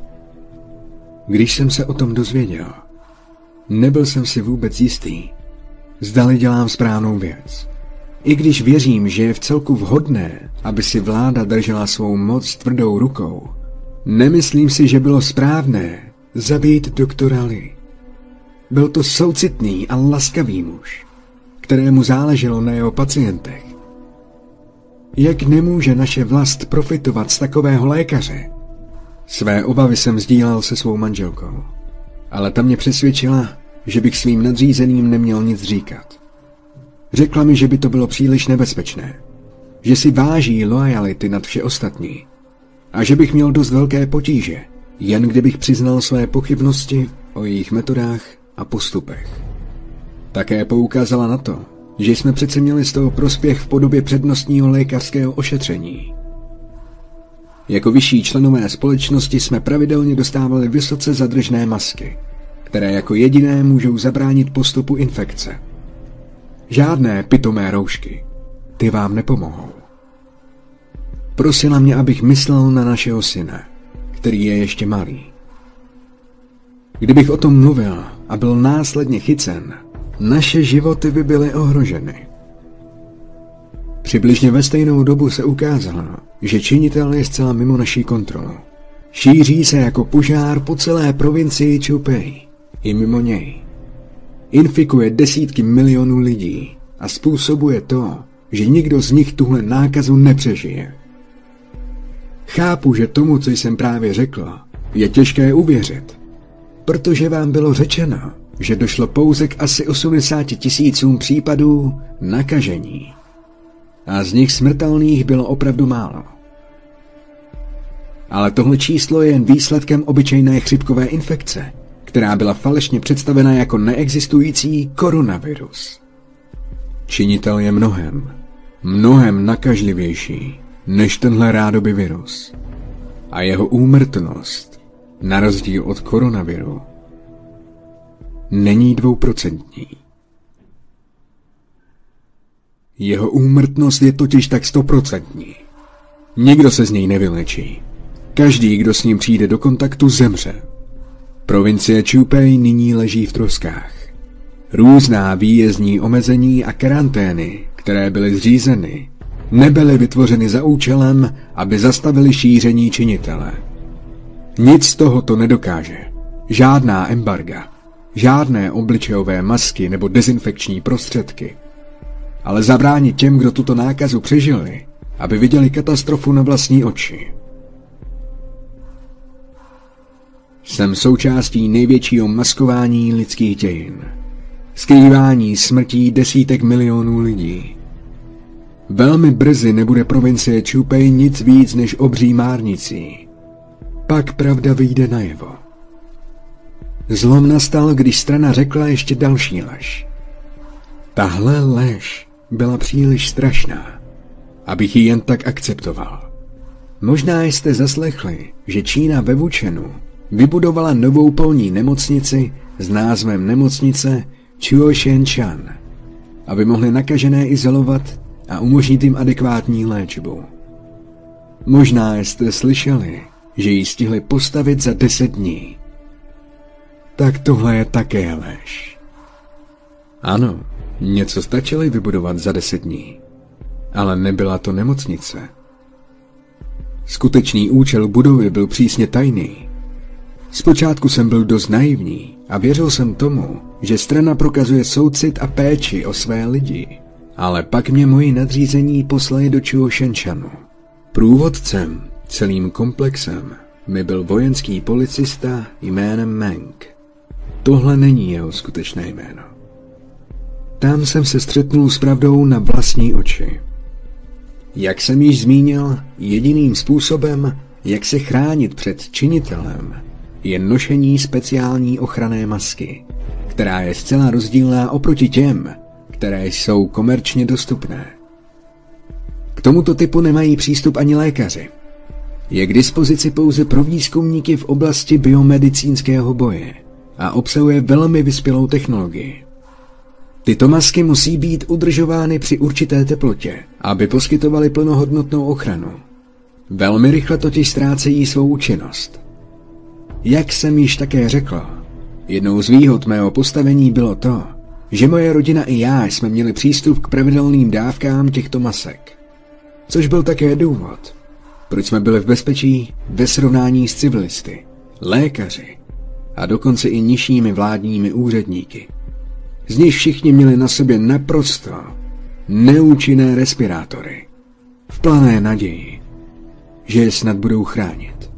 Když jsem se o tom dozvěděl, nebyl jsem si vůbec jistý, zdali dělám správnou věc. I když věřím, že je vcelku vhodné, aby si vláda držela svou moc tvrdou rukou, nemyslím si, že bylo správné zabít doktora Li. Byl to soucitný a laskavý muž, kterému záleželo na jeho pacientech. Jak nemůže naše vlast profitovat z takového lékaře? Své obavy jsem sdílel se svou manželkou, ale ta mě přesvědčila, že bych svým nadřízeným neměl nic říkat. Řekla mi, že by to bylo příliš nebezpečné, že si váží loajality nad vše ostatní a že bych měl dost velké potíže, jen kdybych přiznal své pochybnosti o jejich metodách a postupech. Také poukázala na to, že jsme přece měli z toho prospěch v podobě přednostního lékařského ošetření. Jako vyšší členové společnosti jsme pravidelně dostávali vysoce zadržné masky, které jako jediné můžou zabránit postupu infekce. Žádné pitomé roušky, ty vám nepomohou. Prosila mě, abych myslel na našeho syna, který je ještě malý. Kdybych o tom mluvil a byl následně chycen, naše životy by byly ohroženy. Přibližně ve stejnou dobu se ukázalo, že činitel je zcela mimo naší kontrolu. Šíří se jako požár po celé provincii Chubei i mimo něj. Infikuje desítky milionů lidí a způsobuje to, že nikdo z nich tuhle nákazu nepřežije. Chápu, že tomu, co jsem právě řekl, je těžké uvěřit, protože vám bylo řečeno, že došlo pouze k asi 80 000 případů nakažení. A z nich smrtelných bylo opravdu málo. Ale tohle číslo je jen výsledkem obyčejné chřipkové infekce, která byla falešně představena jako neexistující koronavirus. Činitel je mnohem nakažlivější než tenhle rádoby virus. A jeho úmrtnost, na rozdíl od koronaviru, není 2%. Jeho úmrtnost je totiž tak 100%. Nikdo se z něj nevylečí. Každý, kdo s ním přijde do kontaktu, zemře. Provincie Chubei nyní leží v troskách. Různá výjezdní omezení a karantény, které byly zřízeny, nebyly vytvořeny za účelem, aby zastavili šíření činitele. Nic z toho to nedokáže. Žádná embarga, žádné obličejové masky nebo dezinfekční prostředky. Ale zabránit těm, kdo tuto nákazu přežili, aby viděli katastrofu na vlastní oči. Jsem součástí největšího maskování lidských dějin. Skrývání smrtí desítek milionů lidí. Velmi brzy nebude provincie Chubei nic víc než obří márnicí. Pak pravda vyjde najevo. Zlom nastal, když strana řekla ještě další lež. Tahle lež byla příliš strašná, abych ji jen tak akceptoval. Možná jste zaslechli, že Čína ve Wuchenu vybudovala novou polní nemocnici s názvem nemocnice Chuoshenchan, aby mohli nakažené izolovat a umožnit jim adekvátní léčbu. Možná jste slyšeli, že ji stihli postavit za 10 dní. Tak tohle je také lež. Ano, něco stačili vybudovat za 10 dní, ale nebyla to nemocnice. Skutečný účel budovy byl přísně tajný. Zpočátku jsem byl dost naivní a věřil jsem tomu, že strana prokazuje soucit a péči o své lidi. Ale pak mě moji nadřízení poslali do Chuoshenchanu. Průvodcem celým komplexem mi byl vojenský policista jménem Meng. Tohle není jeho skutečné jméno. Tam jsem se střetnul s pravdou na vlastní oči. Jak jsem již zmínil, jediným způsobem, jak se chránit před činitelem, je nošení speciální ochranné masky, která je zcela rozdílná oproti těm, které jsou komerčně dostupné. K tomuto typu nemají přístup ani lékaři. Je k dispozici pouze pro výzkumníky v oblasti biomedicínského boje a obsahuje velmi vyspělou technologii. Tyto masky musí být udržovány při určité teplotě, aby poskytovaly plnohodnotnou ochranu. Velmi rychle totiž ztrácejí svou účinnost. Jak jsem již také řekl, jednou z výhod mého postavení bylo to, že moje rodina i já jsme měli přístup k pravidelným dávkám těchto masek. Což byl také důvod, proč jsme byli v bezpečí ve srovnání s civilisty, lékaři a dokonce i nižšími vládními úředníky. Z nich všichni měli na sobě naprosto neúčinné respirátory, v plané naději, že je snad budou chránit.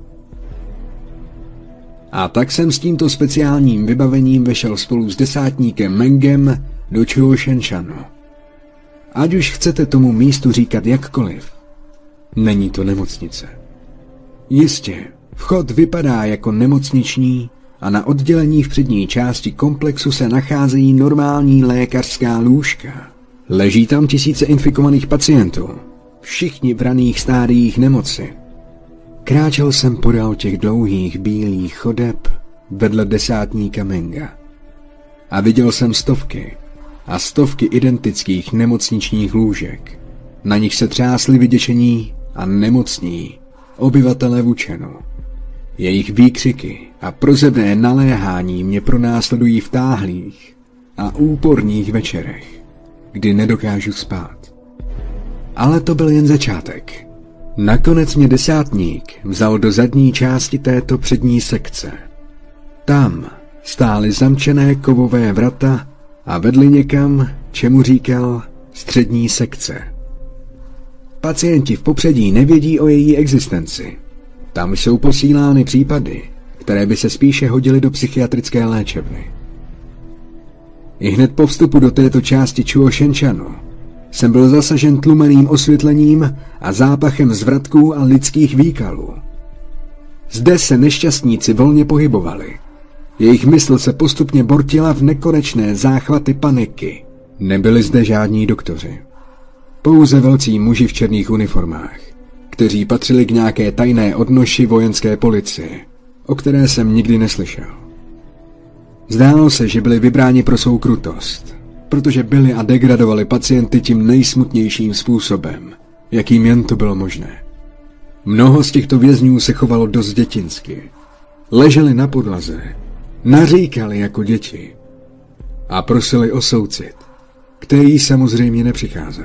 A tak jsem s tímto speciálním vybavením vešel spolu s desátníkem Mengem do Chuoshenchanu. Ať už chcete tomu místu říkat jakkoliv, není to nemocnice. Jistě, Vchod vypadá jako nemocniční a na oddělení v přední části komplexu se nacházejí normální lékařská lůžka. Leží tam tisíce infikovaných pacientů, všichni v raných stádiích nemoci. Kráčel jsem podél těch dlouhých bílých chodeb vedle desátníka Menga. A viděl jsem stovky a stovky identických nemocničních lůžek. Na nich se třásli vyděšení a nemocní obyvatelé Wuchenu. Jejich výkřiky a prozebné naléhání mě pronásledují v táhlých a úporných večerech, kdy nedokážu spát. Ale to byl jen začátek. Nakonec mě desátník vzal do zadní části této přední sekce. Tam stály zamčené kovové vrata a vedli někam, čemu říkal střední sekce. Pacienti v popředí nevědí o její existenci. Tam jsou posílány případy, které by se spíše hodily do psychiatrické léčebny. Ihned po vstupu do této části Chuošenčanu jsem byl zasažen tlumeným osvětlením a zápachem zvratků a lidských výkalů. Zde se nešťastníci volně pohybovali. Jejich mysl se postupně bortila v nekonečné záchvaty paniky. Nebyli zde žádní doktoři. Pouze velcí muži v černých uniformách, kteří patřili k nějaké tajné odnoši vojenské policie, o které jsem nikdy neslyšel. Zdálo se, že byli vybráni pro svou krutost, protože byli a degradovali pacienty tím nejsmutnějším způsobem, jakým jen to bylo možné. Mnoho z těchto vězňů se chovalo dost dětinsky. Leželi na podlaze, naříkali jako děti a prosili o soucit, který samozřejmě nepřicházel.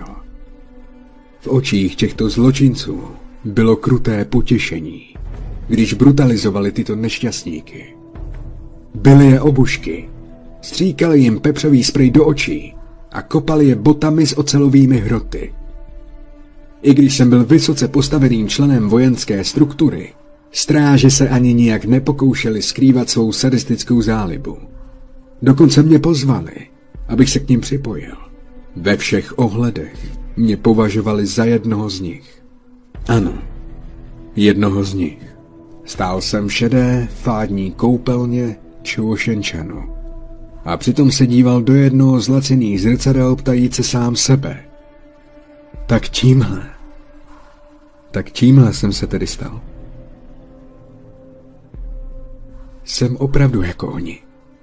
V očích těchto zločinců bylo kruté potěšení, když brutalizovali tyto nešťastníky. Byly je obušky, stříkali jim pepřový sprej do očí a kopali je botami s ocelovými hroty. I když jsem byl vysoce postaveným členem vojenské struktury, stráže se ani nijak nepokoušeli skrývat svou sadistickou zálibu. Dokonce mě pozvali, abych se k nim připojil. Ve všech ohledech mě považovali za jednoho z nich. Ano, jednoho z nich. Stál jsem v šedé, fádní koupelně Chuošenčanu a přitom se díval do jednoho z laciných zrcadel ptajíce sám sebe. Tak tímhle jsem se tedy stal. Jsem opravdu jako oni.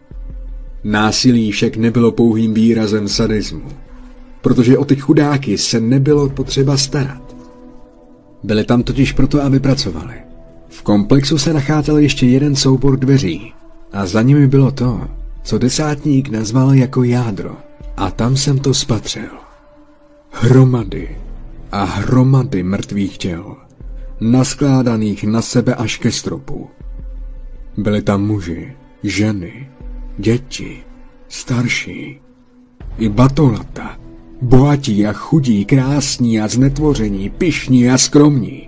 Násilí však nebylo pouhým výrazem sadismu, protože o ty chudáky se nebylo potřeba starat. Byli tam totiž proto, aby pracovali. V komplexu se nacházel ještě jeden soubor dveří a za nimi bylo to, co desátník nazval jako jádro. A tam jsem to spatřil. Hromady a hromady mrtvých těl, naskládaných na sebe až ke stropu. Byli tam muži, ženy, děti, starší, i batolata, bohatí a chudí, krásní a znetvoření, pyšní a skromní.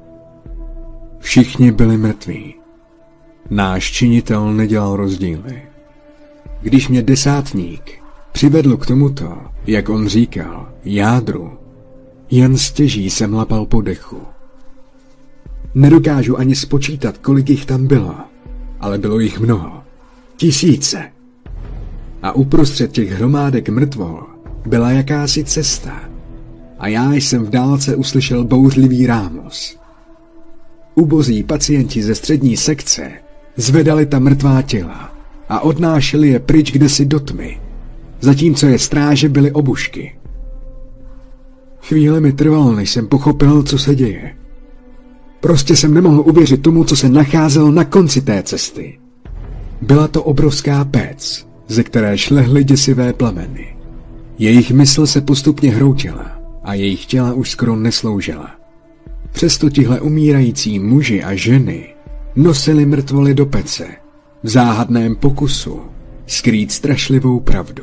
Všichni byli mrtví. Náš činitel nedělal rozdíly. Když mě desátník přivedl k tomuto, jak on říkal, jádru, jen stěží jsem lapal po dechu. Nedokážu ani spočítat, kolik jich tam bylo, ale bylo jich mnoho. Tisíce. A uprostřed těch hromádek mrtvol byla jakási cesta. A já jsem v dálce uslyšel bouřlivý rámos. Ubozí pacienti ze střední sekce zvedali ta mrtvá těla a odnášeli je pryč kdesi do tmy, zatímco je stráže byly obušky. Chvíle mi trvalo, než jsem pochopil, co se děje. Prostě jsem nemohl uvěřit tomu, co se nacházelo na konci té cesty. Byla to obrovská pec, ze které šlehly děsivé plameny. Jejich mysl se postupně hroutila a jejich těla už skoro nesloužila. Přesto tihle umírající muži a ženy nosili mrtvoly do pece v záhadném pokusu skrýt strašlivou pravdu.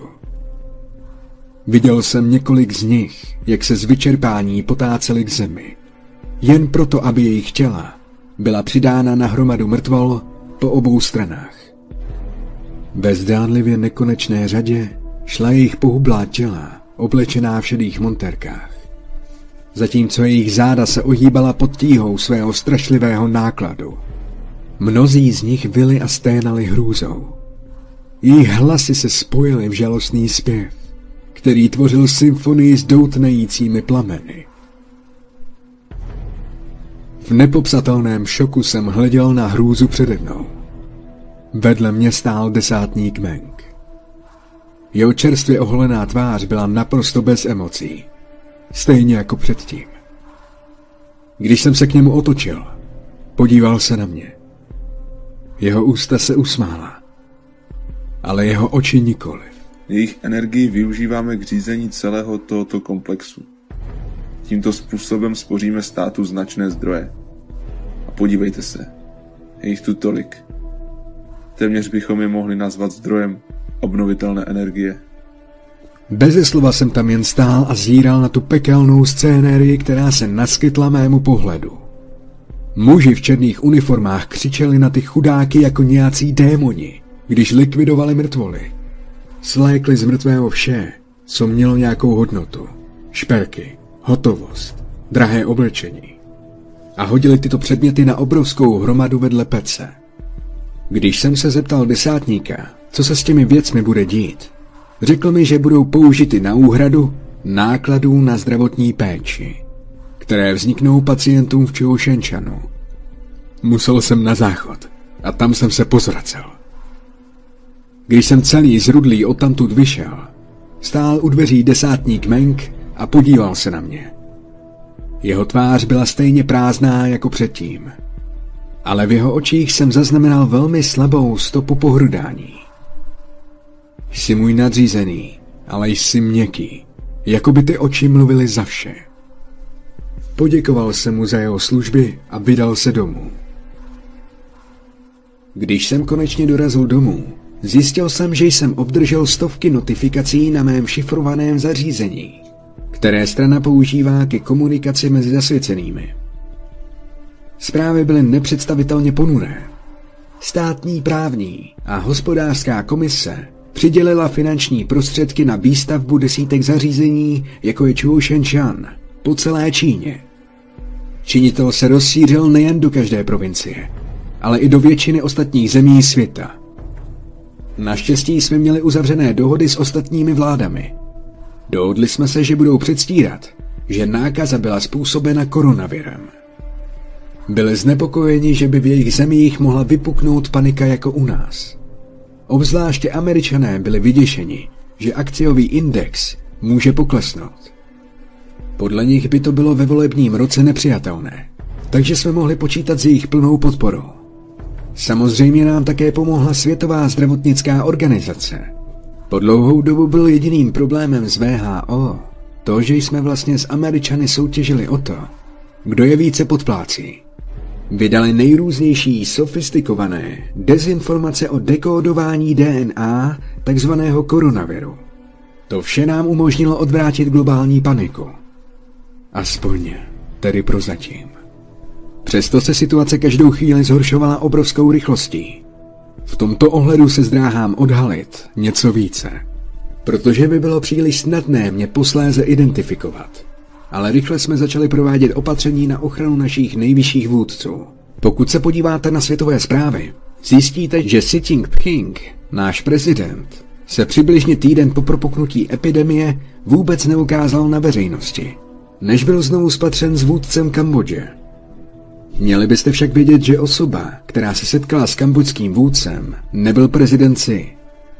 Viděl jsem několik z nich, jak se z vyčerpání potáceli k zemi, jen proto, aby jejich těla byla přidána na hromadu mrtvol po obou stranách. Ve zdánlivě nekonečné řadě šla jejich pohublá těla, oblečená v šedých montérkách, zatímco jejich záda se ohýbala pod tíhou svého strašlivého nákladu. Mnozí z nich vyli a sténali hrůzou. Jejich hlasy se spojily v žalostný zpěv, který tvořil symfonii s doutnajícími plameny. V nepopsatelném šoku jsem hleděl na hrůzu přede mnou. Vedle mě stál desátník Meng. Jeho čerstvě oholená tvář byla naprosto bez emocí, stejně jako předtím. Když jsem se k němu otočil, podíval se na mě. Jeho ústa se usmála, ale jeho oči nikoliv. Jejich energii využíváme k řízení celého tohoto komplexu. Tímto způsobem spoříme státu značné zdroje. A podívejte se, je jich tu tolik. Téměř bychom je mohli nazvat zdrojem obnovitelné energie. Beze slova jsem tam jen stál a zíral na tu pekelnou scénérii, která se naskytla mému pohledu. Muži v černých uniformách křičeli na ty chudáky jako nějací démoni, když likvidovali mrtvoly. Slékli z mrtvého vše, co mělo nějakou hodnotu. Šperky, hotovost, drahé oblečení. A hodili tyto předměty na obrovskou hromadu vedle pece. Když jsem se zeptal desátníka, co se s těmi věcmi bude dít, řekl mi, že budou použity na úhradu nákladů na zdravotní péči, které vzniknou pacientům v Čoušenčanu. Musel jsem na záchod a tam jsem se pozvracel. Když jsem celý zrudlý odtamtud vyšel, stál u dveří desátník Meng a podíval se na mě. Jeho tvář byla stejně prázdná jako předtím, ale v jeho očích jsem zaznamenal velmi slabou stopu pohrdání. Jsi můj nadřízený, ale jsi měkký, jako by ty oči mluvily za vše. Poděkoval jsem mu za jeho služby a vydal se domů. Když jsem konečně dorazil domů, zjistil jsem, že jsem obdržel stovky notifikací na mém šifrovaném zařízení, které strana používá ke komunikaci mezi zasvěcenými. Zprávy byly nepředstavitelně ponuré. Státní právní a hospodářská komise přidělila finanční prostředky na výstavbu desítek zařízení, jako je Čoušenčan, po celé Číně. Činitel se rozšířil nejen do každé provincie, ale i do většiny ostatních zemí světa. Naštěstí jsme měli uzavřené dohody s ostatními vládami. Dohodli jsme se, že budou předstírat, že nákaza byla způsobena koronavirem. Byli znepokojeni, že by v jejich zemích mohla vypuknout panika jako u nás. Obzvláště Američané byli vyděšeni, že akciový index může poklesnout. Podle nich by to bylo ve volebním roce nepřijatelné, takže jsme mohli počítat s jejich plnou podporou. Samozřejmě nám také pomohla Světová zdravotnická organizace. Po dlouhou dobu byl jediným problémem s WHO to, že jsme vlastně s Američany soutěžili o to, kdo je více podplácí. Vydali nejrůznější sofistikované dezinformace o dekódování DNA takzvaného koronaviru. To vše nám umožnilo odvrátit globální paniku. Aspoň tedy prozatím. Přesto se situace každou chvíli zhoršovala obrovskou rychlostí. V tomto ohledu se zdráhám odhalit něco více, protože by bylo příliš snadné mě posléze identifikovat. Ale rychle jsme začali provádět opatření na ochranu našich nejvyšších vůdců. Pokud se podíváte na světové zprávy, zjistíte, že Xi Jinping, náš prezident, se přibližně týden po propuknutí epidemie vůbec neukázal na veřejnosti, než byl znovu spatřen s vůdcem Kambodže. Měli byste však vědět, že osoba, která se setkala s kambodžským vůdcem, nebyl prezident Xi.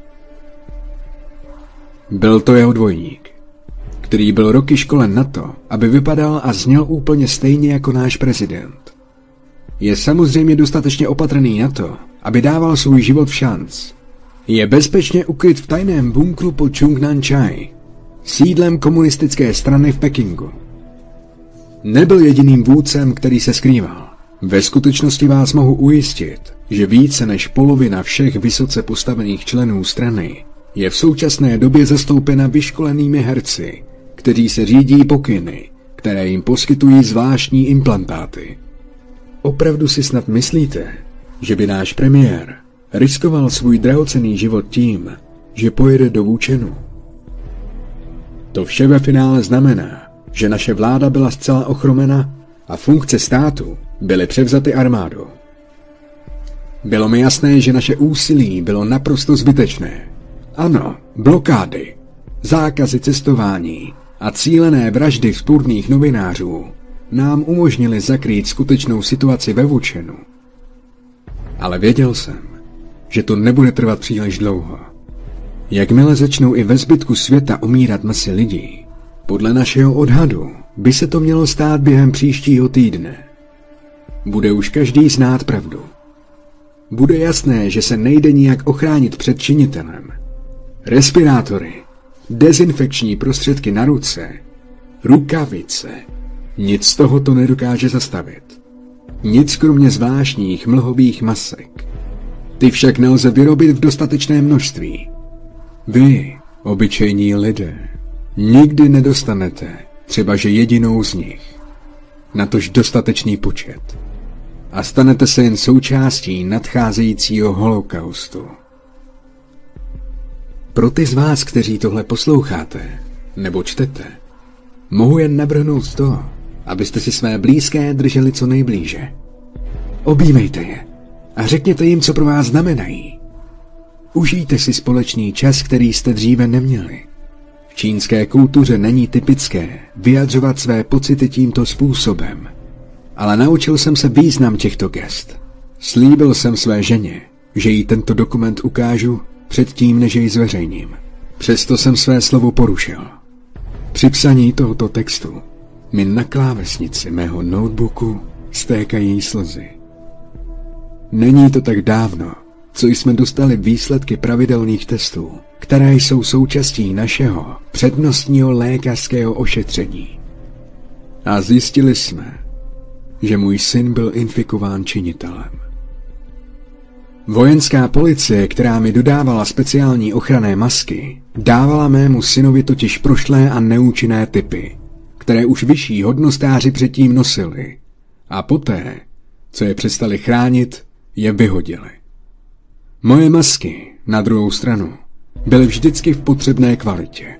Byl to jeho dvojník, který byl roky školen na to, aby vypadal a zněl úplně stejně jako náš prezident. Je samozřejmě dostatečně opatrný na to, aby dával svůj život v šanc. Je bezpečně ukryt v tajném bunkru pod Čungnančaj, sídlem komunistické strany v Pekingu. Nebyl jediným vůdcem, který se skrýval. Ve skutečnosti vás mohu ujistit, že více než polovina všech vysoce postavených členů strany je v současné době zastoupena vyškolenými herci, kteří se řídí pokyny, které jim poskytují zvláštní implantáty. Opravdu si snad myslíte, že by náš premiér riskoval svůj drahocenný život tím, že pojede do Wuchenu? To vše ve finále znamená, že naše vláda byla zcela ochromena a funkce státu byly převzaty armádou. Bylo mi jasné, že naše úsilí bylo naprosto zbytečné. Ano, blokády, zákazy cestování a cílené vraždy vzpurných novinářů nám umožnili zakrýt skutečnou situaci ve Wuchenu. Ale věděl jsem, že to nebude trvat příliš dlouho. Jakmile začnou i ve zbytku světa umírat masy lidí, podle našeho odhadu by se to mělo stát během příštího týdne. Bude už každý znát pravdu. Bude jasné, že se nejde nijak ochránit před činitelem. Respirátory, dezinfekční prostředky na ruce, rukavice, nic z toho to nedokáže zastavit. Nic kromě zvláštních mlhových masek. Ty však nelze vyrobit v dostatečné množství. Vy, obyčejní lidé, nikdy nedostanete třeba že jedinou z nich, natož dostatečný počet. A stanete se jen součástí nadcházejícího holokaustu. Pro ty z vás, kteří tohle posloucháte nebo čtete, mohu jen navrhnout to, abyste si své blízké drželi co nejblíže. Objímejte je a řekněte jim, co pro vás znamenají. Užijte si společný čas, který jste dříve neměli. V čínské kultuře není typické vyjadřovat své pocity tímto způsobem, ale naučil jsem se význam těchto gest. Slíbil jsem své ženě, že jí tento dokument ukážu předtím, než jej zveřejním. Přesto jsem své slovo porušil. Při psaní tohoto textu mi na klávesnici mého notebooku stékají slzy. Není to tak dávno, co jsme dostali výsledky pravidelných testů, které jsou součástí našeho přednostního lékařského ošetření. A zjistili jsme, že můj syn byl infikován činitelem. Vojenská policie, která mi dodávala speciální ochranné masky, dávala mému synovi totiž prošlé a neúčinné typy, které už vyšší hodnostáři předtím nosili, a poté, co je přestali chránit, je vyhodili. Moje masky, na druhou stranu, byly vždycky v potřebné kvalitě.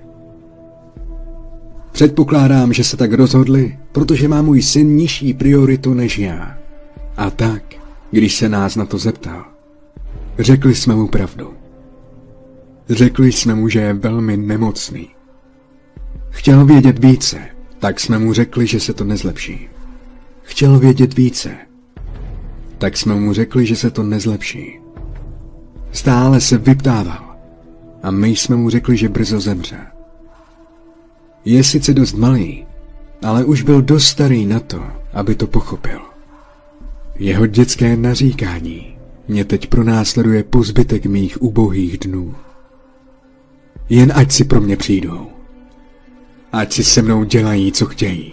Předpokládám, že se tak rozhodli, protože má můj syn nižší prioritu než já. A tak, když se nás na to zeptal, řekli jsme mu pravdu. Řekli jsme mu, že je velmi nemocný. Chtěl vědět více, tak jsme mu řekli, že se to nezlepší. Chtěl vědět více, tak jsme mu řekli, že se to nezlepší. Stále se vyptával a my jsme mu řekli, že brzo zemře. Je sice dost malý, ale už byl dost starý na to, aby to pochopil. Jeho dětské naříkání mě teď pronásleduje po zbytek mých ubohých dnů. Jen ať si pro mě přijdou. Ať si se mnou dělají, co chtějí.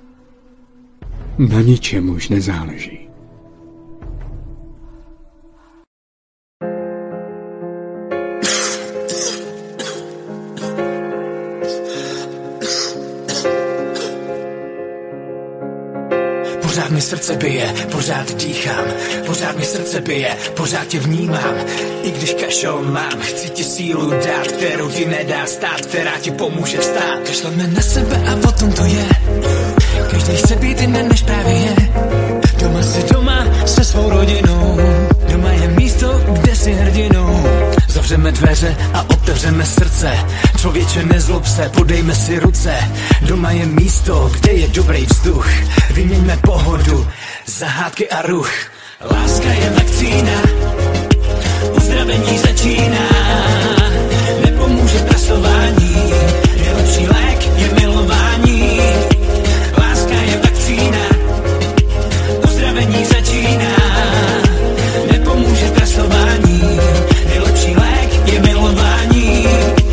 Na ničem už nezáleží. Pořád mi srdce bije, pořád dýchám, pořád mi srdce bije, pořád tě vnímám. I když kašel mám, chci ti sílu dát, kterou ti nedá stát, která ti pomůže vstát. Kašleme na sebe a o tom to je, každý chce být jiný než právě je. Doma si doma se svou rodinou, doma je místo, kde si hrdinou. Zavřeme dveře a otevřeme srdce, člověče nezlob se, podejme si ruce. Doma je místo, kde je dobrý vzduch, vyměňme pohodu za hádky a ruch. Láska je vakcína, uzdravení začíná, nepomůže prasování, nejlepší lék je milování. Láska je vakcína, uzdravení začíná, nepomůže prasování, nejlepší lék je milování.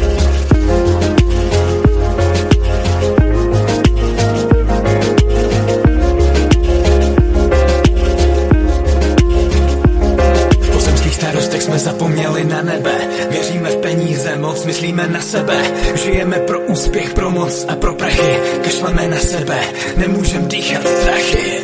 Jsme zapomněli na nebe, věříme v peníze moc, myslíme na sebe, žijeme pro úspěch, pro moc a pro prachy, kašleme na sebe, nemůžem dýchat strachy.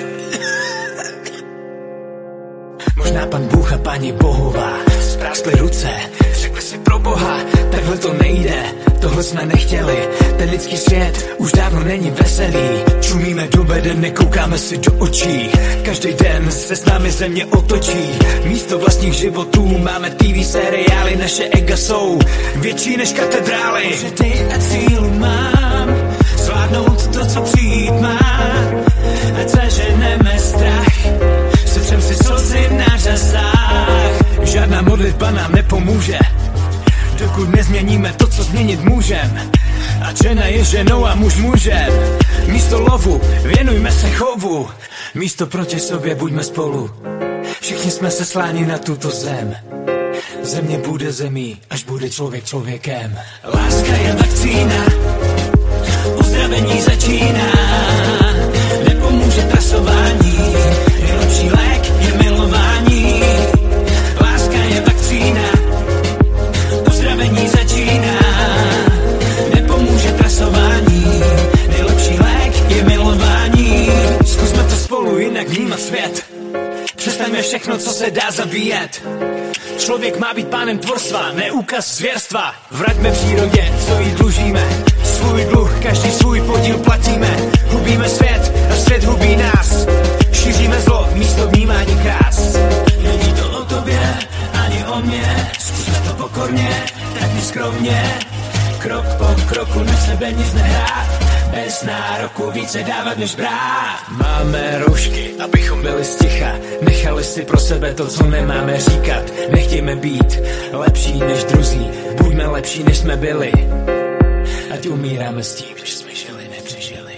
Možná pan Bůh a paní Bohová spráskli ruce, řekli si pro Boha, takhle to nejde, tohle jsme nechtěli. Ten lidský svět už dávno není veselý. Čumíme do beden, nekoukáme si do očí. Každý den se s námi země otočí. Místo vlastních životů máme TV seriály. Naše ega jsou větší než katedrály. Ty a cílu mám zvládnout to, co přijít má. Ať zaženeme strach, setřem si slzy na řasách. Žádná modlitba nám nepomůže, dokud nezměníme to, co změnit můžem. A žena je ženou a muž mužem. Místo lovu věnujme se chovu. Místo proti sobě buďme spolu. Všichni jsme se sláni na tuto zem. Země bude zemí, až bude člověk člověkem. Láska je vakcína, uzdravení začíná. Nepomůže trasování, nejlepší lék je milování. Láska je vakcína, uzdravení začíná. Nepomůže trasování, nejlepší lék je milování. Zkusme to spolu jinak vnímat svět. Přestaňme všechno, co se dá zabíjet. Člověk má být pánem tvorstva, ne úkaz zvěrstva. Vraťme přírodě, co jí dlužíme. Svůj dluh, každý svůj podíl platíme. Hubíme svět a svět hubí nás. Šíříme zlo místo vnímání krás. Není to o tobě, ani o mě. Zkusme to pokorně, tak mi skromně. Krok po kroku na sebe nic nehrát. Bez nároku více dávat než brát. Máme roušky, abychom byli sticha. Nechali si pro sebe to, co nemáme říkat. Nechtějme být lepší než druzí. Buďme lepší, než jsme byli. Ať umíráme s tím, že jsme žili, nepřežili.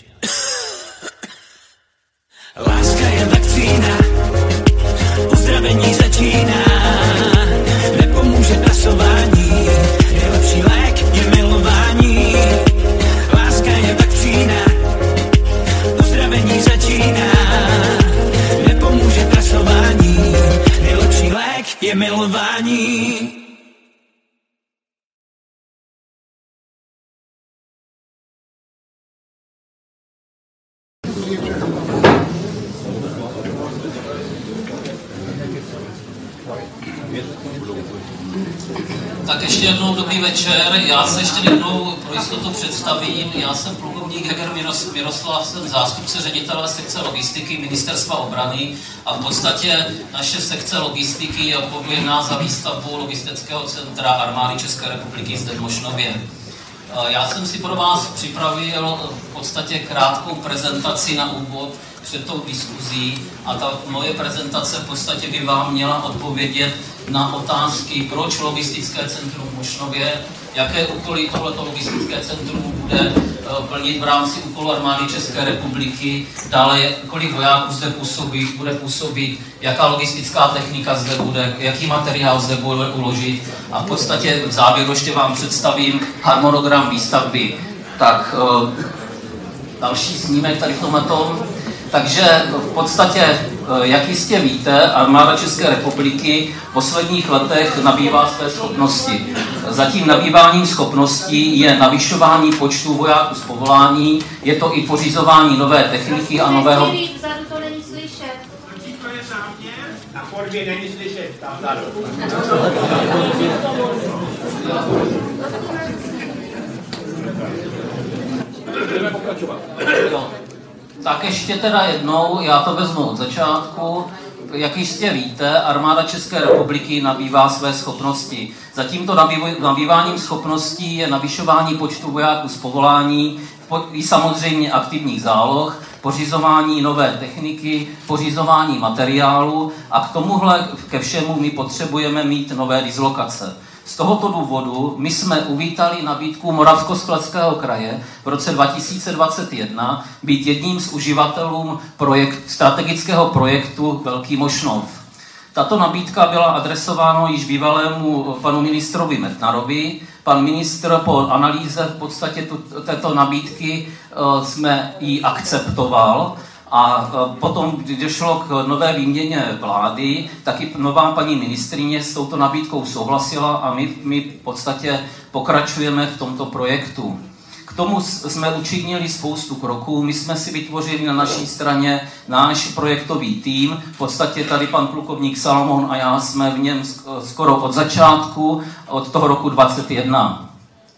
Láska je vakcína, uzdravení začíná. Nepomůže trasování, nejlepší lék je milování. Láska je vakcína, uzdravení začíná. Nepomůže trasování, nejlepší lék je milování. Tak ještě jednou dobrý večer, já se ještě jednou pro jistotu představím. Já jsem plukovník Heger Miroslav, jsem zástupce ředitele sekce logistiky Ministerstva obrany a v podstatě naše sekce logistiky je odpovědná za výstavbu logistického centra Armády České republiky zde v Mošnově. Já jsem si pro vás připravil v podstatě krátkou prezentaci na úvod před tou diskuzí a ta moje prezentace v podstatě by vám měla odpovědět na otázky, proč logistické centrum v Mošnově, jaké úkoly tohleto logistické centrum bude plnit v rámci úkolu Armády České republiky, dále kolik vojáků zde bude působit, jaká logistická technika zde bude, jaký materiál zde bude uložit a v podstatě v závěru ještě vám představím harmonogram výstavby. Tak další snímek tady v tomhletom. Takže v podstatě, jak jistě víte, Armáda České republiky v posledních letech nabývá své schopnosti. Zatím nabýváním schopností je navyšování počtu vojáků z povolání, je to i pořizování nové techniky a nového... Vzadu to není slyšet. To je záměr a Fordě není slyšet tam vzadu. Budeme pokračovat. Tak ještě teda jednou, já to vezmu od začátku. Jak jistě víte, Armáda České republiky nabývá své schopnosti. Za tímto nabýváním schopností je navyšování počtu vojáků z povolání, i samozřejmě aktivních záloh, pořizování nové techniky, pořizování materiálu a k tomuhle ke všemu my potřebujeme mít nové dislokace. Z tohoto důvodu my jsme uvítali nabídku Moravskoslezského kraje v roce 2021 být jedním z uživatelů strategického projektu Velký Mošnov. Tato nabídka byla adresována již bývalému panu ministrovi Metnarovi. Pan ministr po analýze v podstatě této nabídky jsme ji akceptoval. A potom, když došlo k nové výměně vlády, tak i nová paní ministryně s touto nabídkou souhlasila a my v podstatě pokračujeme v tomto projektu. K tomu jsme učinili spoustu kroků. My jsme si vytvořili na naší straně náš projektový tým. V podstatě tady pan plukovník Salomon a já jsme v něm skoro od začátku, od toho roku 2021.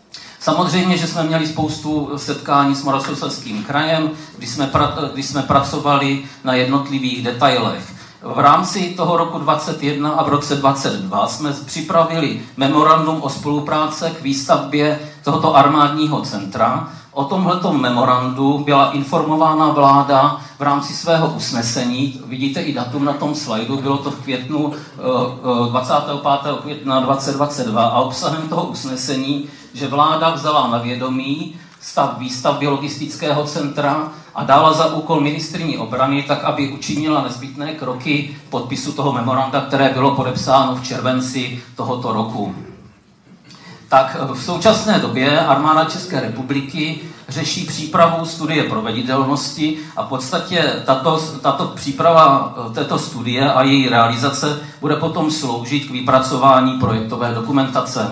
Samozřejmě, že jsme měli spoustu setkání s Moravskoslezským krajem, kdy jsme pracovali na jednotlivých detailech. V rámci toho roku 2021 a v roce 2022 jsme připravili memorandum o spolupráci k výstavbě tohoto armádního centra. O tomhletom memorandu byla informována vláda v rámci svého usnesení. Vidíte i datum na tom slajdu, bylo to v květnu 25. května 2022 a obsahem toho usnesení, že vláda vzala na vědomí stav výstavby logistického centra a dala za úkol ministryni obrany, tak aby učinila nezbytné kroky podpisu toho memoranda, které bylo podepsáno v červenci tohoto roku. Tak v současné době Armáda České republiky řeší přípravu studie proveditelnosti a v podstatě tato příprava této studie a její realizace bude potom sloužit k vypracování projektové dokumentace.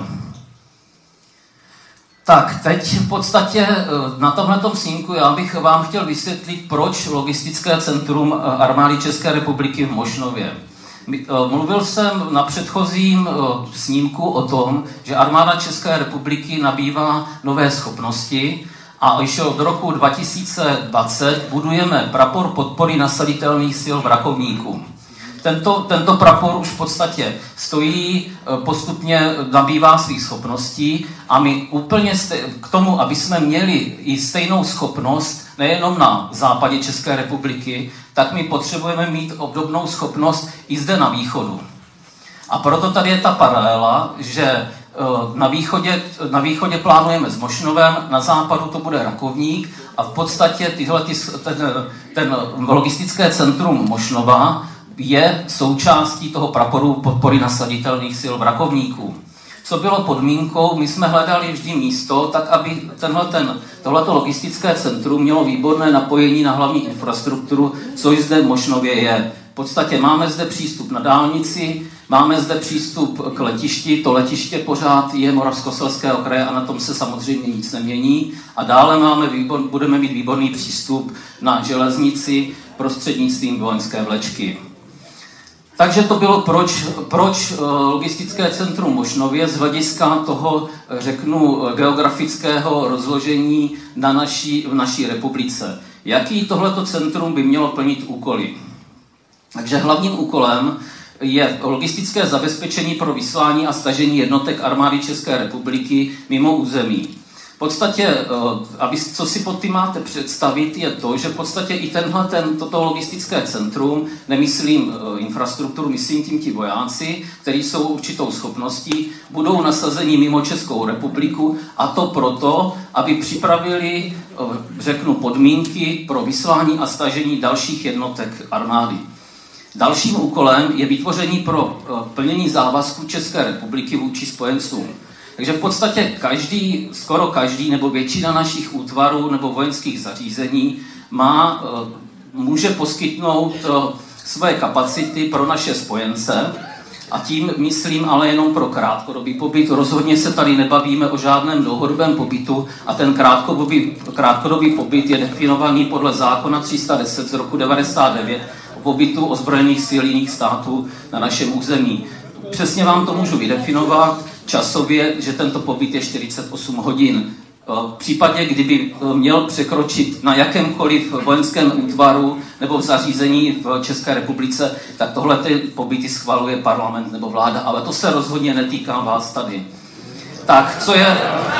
Tak, teď v podstatě na tomhletom snímku já bych vám chtěl vysvětlit, proč logistické centrum Armády České republiky v Mošnově. Mluvil jsem na předchozím snímku o tom, že Armáda České republiky nabývá nové schopnosti a již od roku 2020 budujeme prapor podpory nasaditelných sil v Rakovníku. Tento prapor už v podstatě stojí, postupně nabývá svých schopností a my úplně k tomu, aby jsme měli i stejnou schopnost, nejenom na západě České republiky, tak my potřebujeme mít obdobnou schopnost i zde na východu. A proto tady je ta paralela, že na východě plánujeme s Mošnovem, na západu to bude Rakovník a v podstatě ten logistické centrum Mošnova je součástí toho praporu podpory nasaditelných sil v Rakovníku. Co bylo podmínkou, my jsme hledali vždy místo, tak aby tohleto logistické centrum mělo výborné napojení na hlavní infrastrukturu, což zde v Mošnově je. V podstatě máme zde přístup na dálnici, máme zde přístup k letišti, to letiště pořád je Moravskoslezského kraje a na tom se samozřejmě nic nemění. A dále budeme mít výborný přístup na železnici prostřednictvím vojenské vlečky. Takže to bylo proč logistické centrum Mošnově z hlediska toho, řeknu, geografického rozložení v naší republice. Jaký tohleto centrum by mělo plnit úkoly? Takže hlavním úkolem je logistické zabezpečení pro vyslání a stažení jednotek Armády České republiky mimo území. V podstatě, co si pod tím máte představit, je to, že v podstatě i toto logistické centrum, nemyslím infrastrukturu, myslím tím ti vojáci, kteří jsou určitou schopností, budou nasazeni mimo Českou republiku a to proto, aby připravili, řeknu, podmínky pro vyslání a stažení dalších jednotek armády. Dalším úkolem je vytvoření pro plnění závazků České republiky vůči spojencům. Takže v podstatě skoro každý nebo většina našich útvarů nebo vojenských zařízení může poskytnout své kapacity pro naše spojence a tím myslím ale jenom pro krátkodobý pobyt. Rozhodně se tady nebavíme o žádném dlouhodobém pobytu a ten krátkodobý pobyt je definovaný podle zákona 310 z roku 1999 o pobytu ozbrojených sil jiných států na našem území. Přesně vám to můžu vydefinovat časově, že tento pobyt je 48 hodin. V případě, kdyby měl překročit na jakémkoliv vojenském útvaru nebo v zařízení v České republice, tak tohle ty pobyty schvaluje parlament nebo vláda, ale to se rozhodně netýká vás tady. Tak, co je...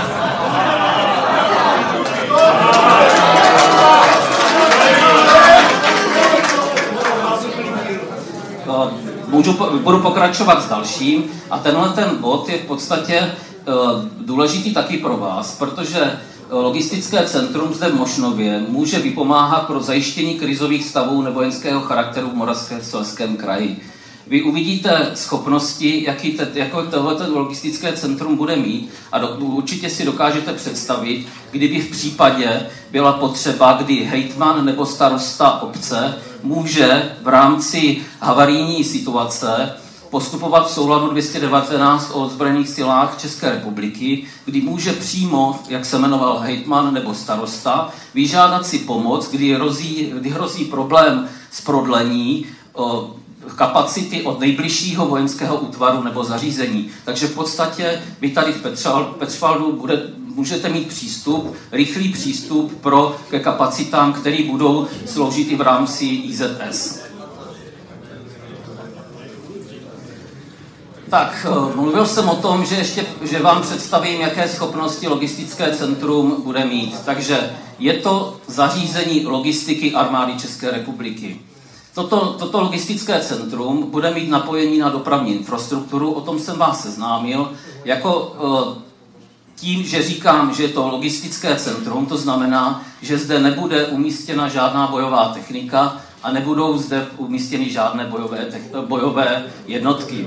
Budu pokračovat s dalším a tenhle bod je v podstatě důležitý taky pro vás, protože logistické centrum zde v Mošnově může vypomáhat pro zajištění krizových stavů nevojenského charakteru v Moravskoslezském kraji. Vy uvidíte schopnosti, jako tohleto logistické centrum bude mít a určitě si dokážete představit, kdyby v případě byla potřeba, kdy hejtman nebo starosta obce může v rámci havarijní situace postupovat v souladu 219 o ozbrojených silách České republiky, kdy může přímo, jak se jmenoval hejtman nebo starosta, vyžádat si pomoc, kdy hrozí problém s prodlení, kapacity od nejbližšího vojenského útvaru nebo zařízení. Takže v podstatě vy tady v Petřvaldu můžete mít přístup, rychlý přístup ke kapacitám, které budou sloužit i v rámci IZS. Tak, mluvil jsem o tom, že vám představím, jaké schopnosti logistické centrum bude mít. Takže je to zařízení logistiky armády České republiky. Toto logistické centrum bude mít napojení na dopravní infrastrukturu, o tom jsem vás seznámil. Tím, že říkám, že je to logistické centrum, to znamená, že zde nebude umístěna žádná bojová technika a nebudou zde umístěny žádné bojové jednotky.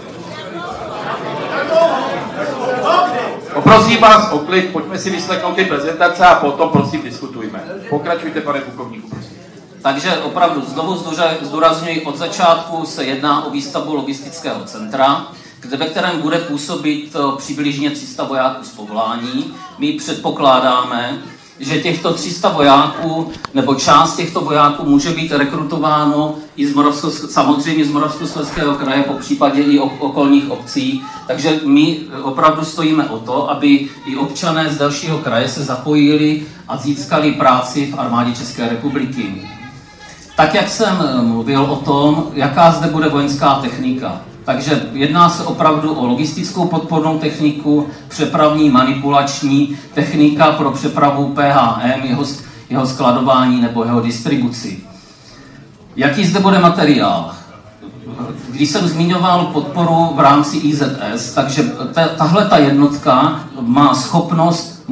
Poprosím vás o klid, pojďme si vyslechnout ty prezentace a potom prosím diskutujme. Pokračujte, pane plukovníku, prosím. Takže opravdu znovu zdůrazňuji, od začátku se jedná o výstavbu logistického centra, ve kterém bude působit přibližně 300 vojáků z povolání. My předpokládáme, že těchto 300 vojáků, nebo část těchto vojáků může být rekrutováno i samozřejmě z Moravskoslezského kraje, po případě i okolních obcí. Takže my opravdu stojíme o to, aby i občané z dalšího kraje se zapojili a získali práci v armádě České republiky. Tak, jak jsem mluvil o tom, jaká zde bude vojenská technika. Takže jedná se opravdu o logistickou podpornou techniku, přepravní manipulační technika pro přepravu PHM, jeho skladování nebo jeho distribuci. Jaký zde bude materiál? Když jsem zmiňoval podporu v rámci IZS, takže tahleta jednotka má schopnost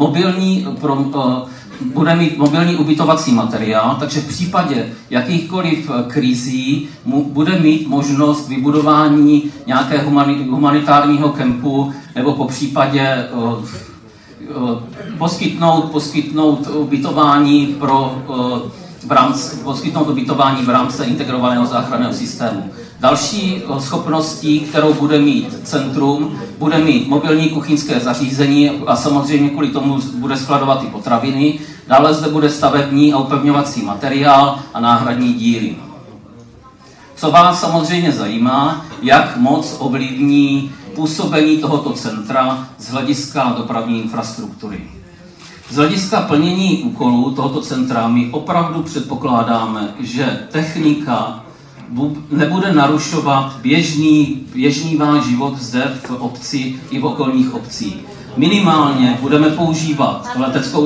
bude mít mobilní ubytovací materiál, takže v případě jakýchkoliv krizí bude mít možnost vybudování nějakého humanitárního kempu nebo po případě poskytnout ubytování v rámci integrovaného záchranného systému. Další schopností, kterou bude mít centrum, bude mít mobilní kuchyňské zařízení a samozřejmě kvůli tomu bude skladovat i potraviny. Dále zde bude stavební a upevňovací materiál a náhradní díly. Co vás samozřejmě zajímá, jak moc ovlivní působení tohoto centra z hlediska dopravní infrastruktury. Z hlediska plnění úkolů tohoto centra my opravdu předpokládáme, že technika nebude narušovat běžný váš život zde v obci i v okolních obcích. Minimálně budeme používat leteckou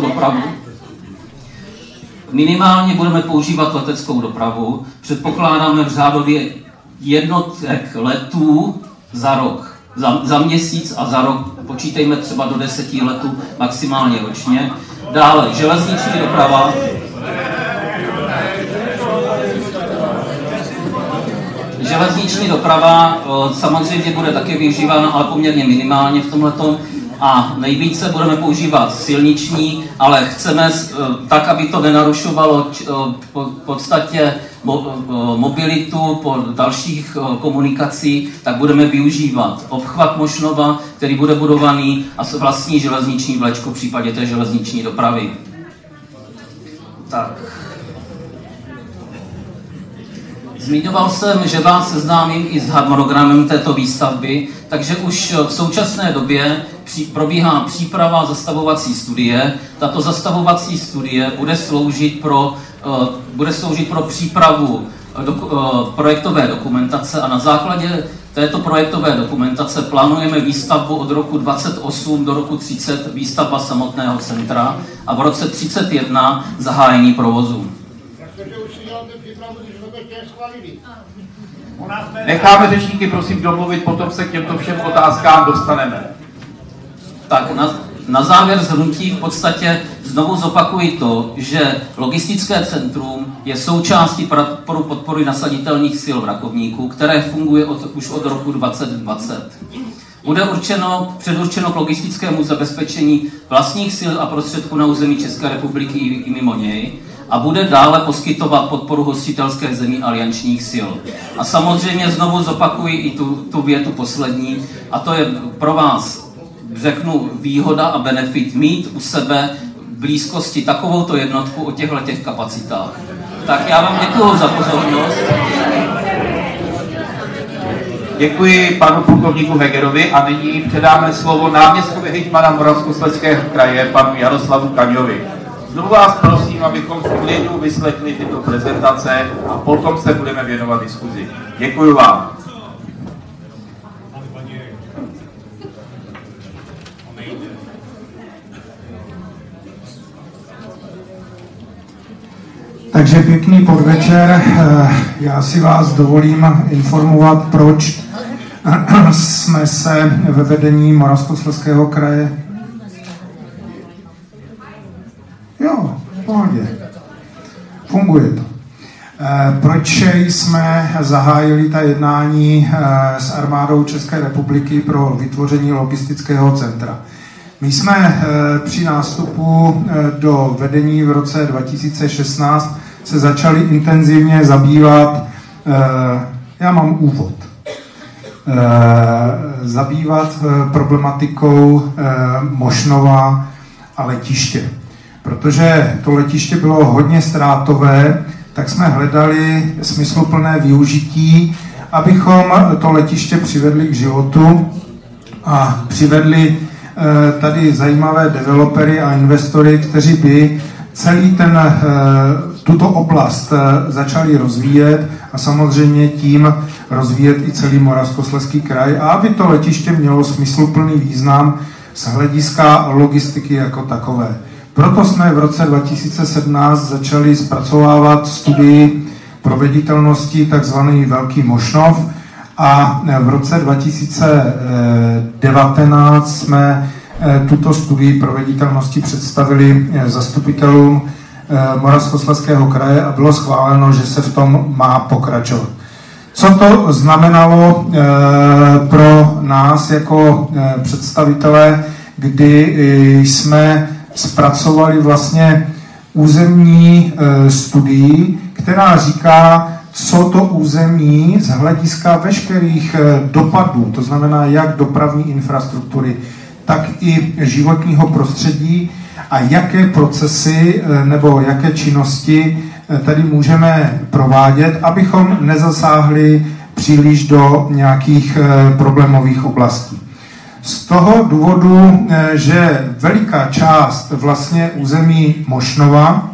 dopravu. Předpokládáme v řádově jednotek letů za rok. Za měsíc a za rok počítejme třeba do 10 letů maximálně ročně. Dále železniční doprava. Železniční doprava samozřejmě bude také využívána, ale poměrně minimálně v tomhletom. A nejvíce budeme používat silniční, ale chceme tak, aby to nenarušovalo v podstatě mobilitu po dalších komunikacích, tak budeme využívat obchvat Mošnova, který bude budovaný, a vlastní železniční vlečku v případě té železniční dopravy. Tak. Zmiňoval jsem, že vás seznámím i s harmonogramem této výstavby, takže už v současné době probíhá příprava zastavovací studie. Tato zastavovací studie bude sloužit pro přípravu projektové dokumentace a na základě této projektové dokumentace plánujeme výstavbu od roku 28 do roku 30 výstavba samotného centra a v roce 31 zahájení provozu. Necháme řečníky prosím domluvit, potom se k těmto všem otázkám dostaneme. Tak na závěr shrnutí v podstatě znovu zopakuji to, že logistické centrum je součástí podpory nasaditelných sil v Rakovníku, které funguje už od roku 2020. Bude předurčeno k logistickému zabezpečení vlastních sil a prostředků na území České republiky i mimo něj a bude dále poskytovat podporu hostitelské zemí aliančních sil. A samozřejmě znovu zopakuji i tu větu poslední, a to je pro vás, řeknu, výhoda a benefit mít u sebe v blízkosti takovouto jednotku o těchto kapacitách. Tak já vám děkuju za pozornost. Děkuji panu plukovníku Hegerovi a nyní předáme slovo náměstkovi hejtmana Moravskoslezského kraje panu Jaroslavu Kaňovi. Znovu vás prosím, abychom v klidu vyslechli tyto prezentace a potom se budeme věnovat diskuzi. Děkuji vám. Takže pěkný podvečer. Já si vás dovolím informovat, proč jsme se ve vedení Moravskoslezského kraje... Jo, v pohodě. Funguje to. Proč jsme zahájili ta jednání s armádou České republiky pro vytvoření logistického centra? My jsme při nástupu do vedení v roce 2016 se začali intenzivně zabývat, já mám úvod, zabývat problematikou Mošnova a letiště. Protože to letiště bylo hodně ztrátové, tak jsme hledali smysluplné využití, abychom to letiště přivedli k životu a přivedli tady zajímavé developery a investory, kteří by celý tuto oblast začali rozvíjet a samozřejmě tím rozvíjet i celý Moravskoslezský kraj a aby to letiště mělo smysluplný význam z hlediska logistiky jako takové. Proto jsme v roce 2017 začali zpracovávat studii proveditelnosti takzvaný Velký Mošnov a v roce 2019 jsme tuto studii proveditelnosti představili zastupitelům Moravskoslezského kraje a bylo schváleno, že se v tom má pokračovat. Co to znamenalo pro nás jako představitelé, kdy jsme zpracovali vlastně územní studii, která říká, co to území z hlediska veškerých dopadů, to znamená jak dopravní infrastruktury, tak i životního prostředí a jaké procesy nebo jaké činnosti tady můžeme provádět, abychom nezasáhli příliš do nějakých problémových oblastí. Z toho důvodu, že veliká část vlastně území Mošnova,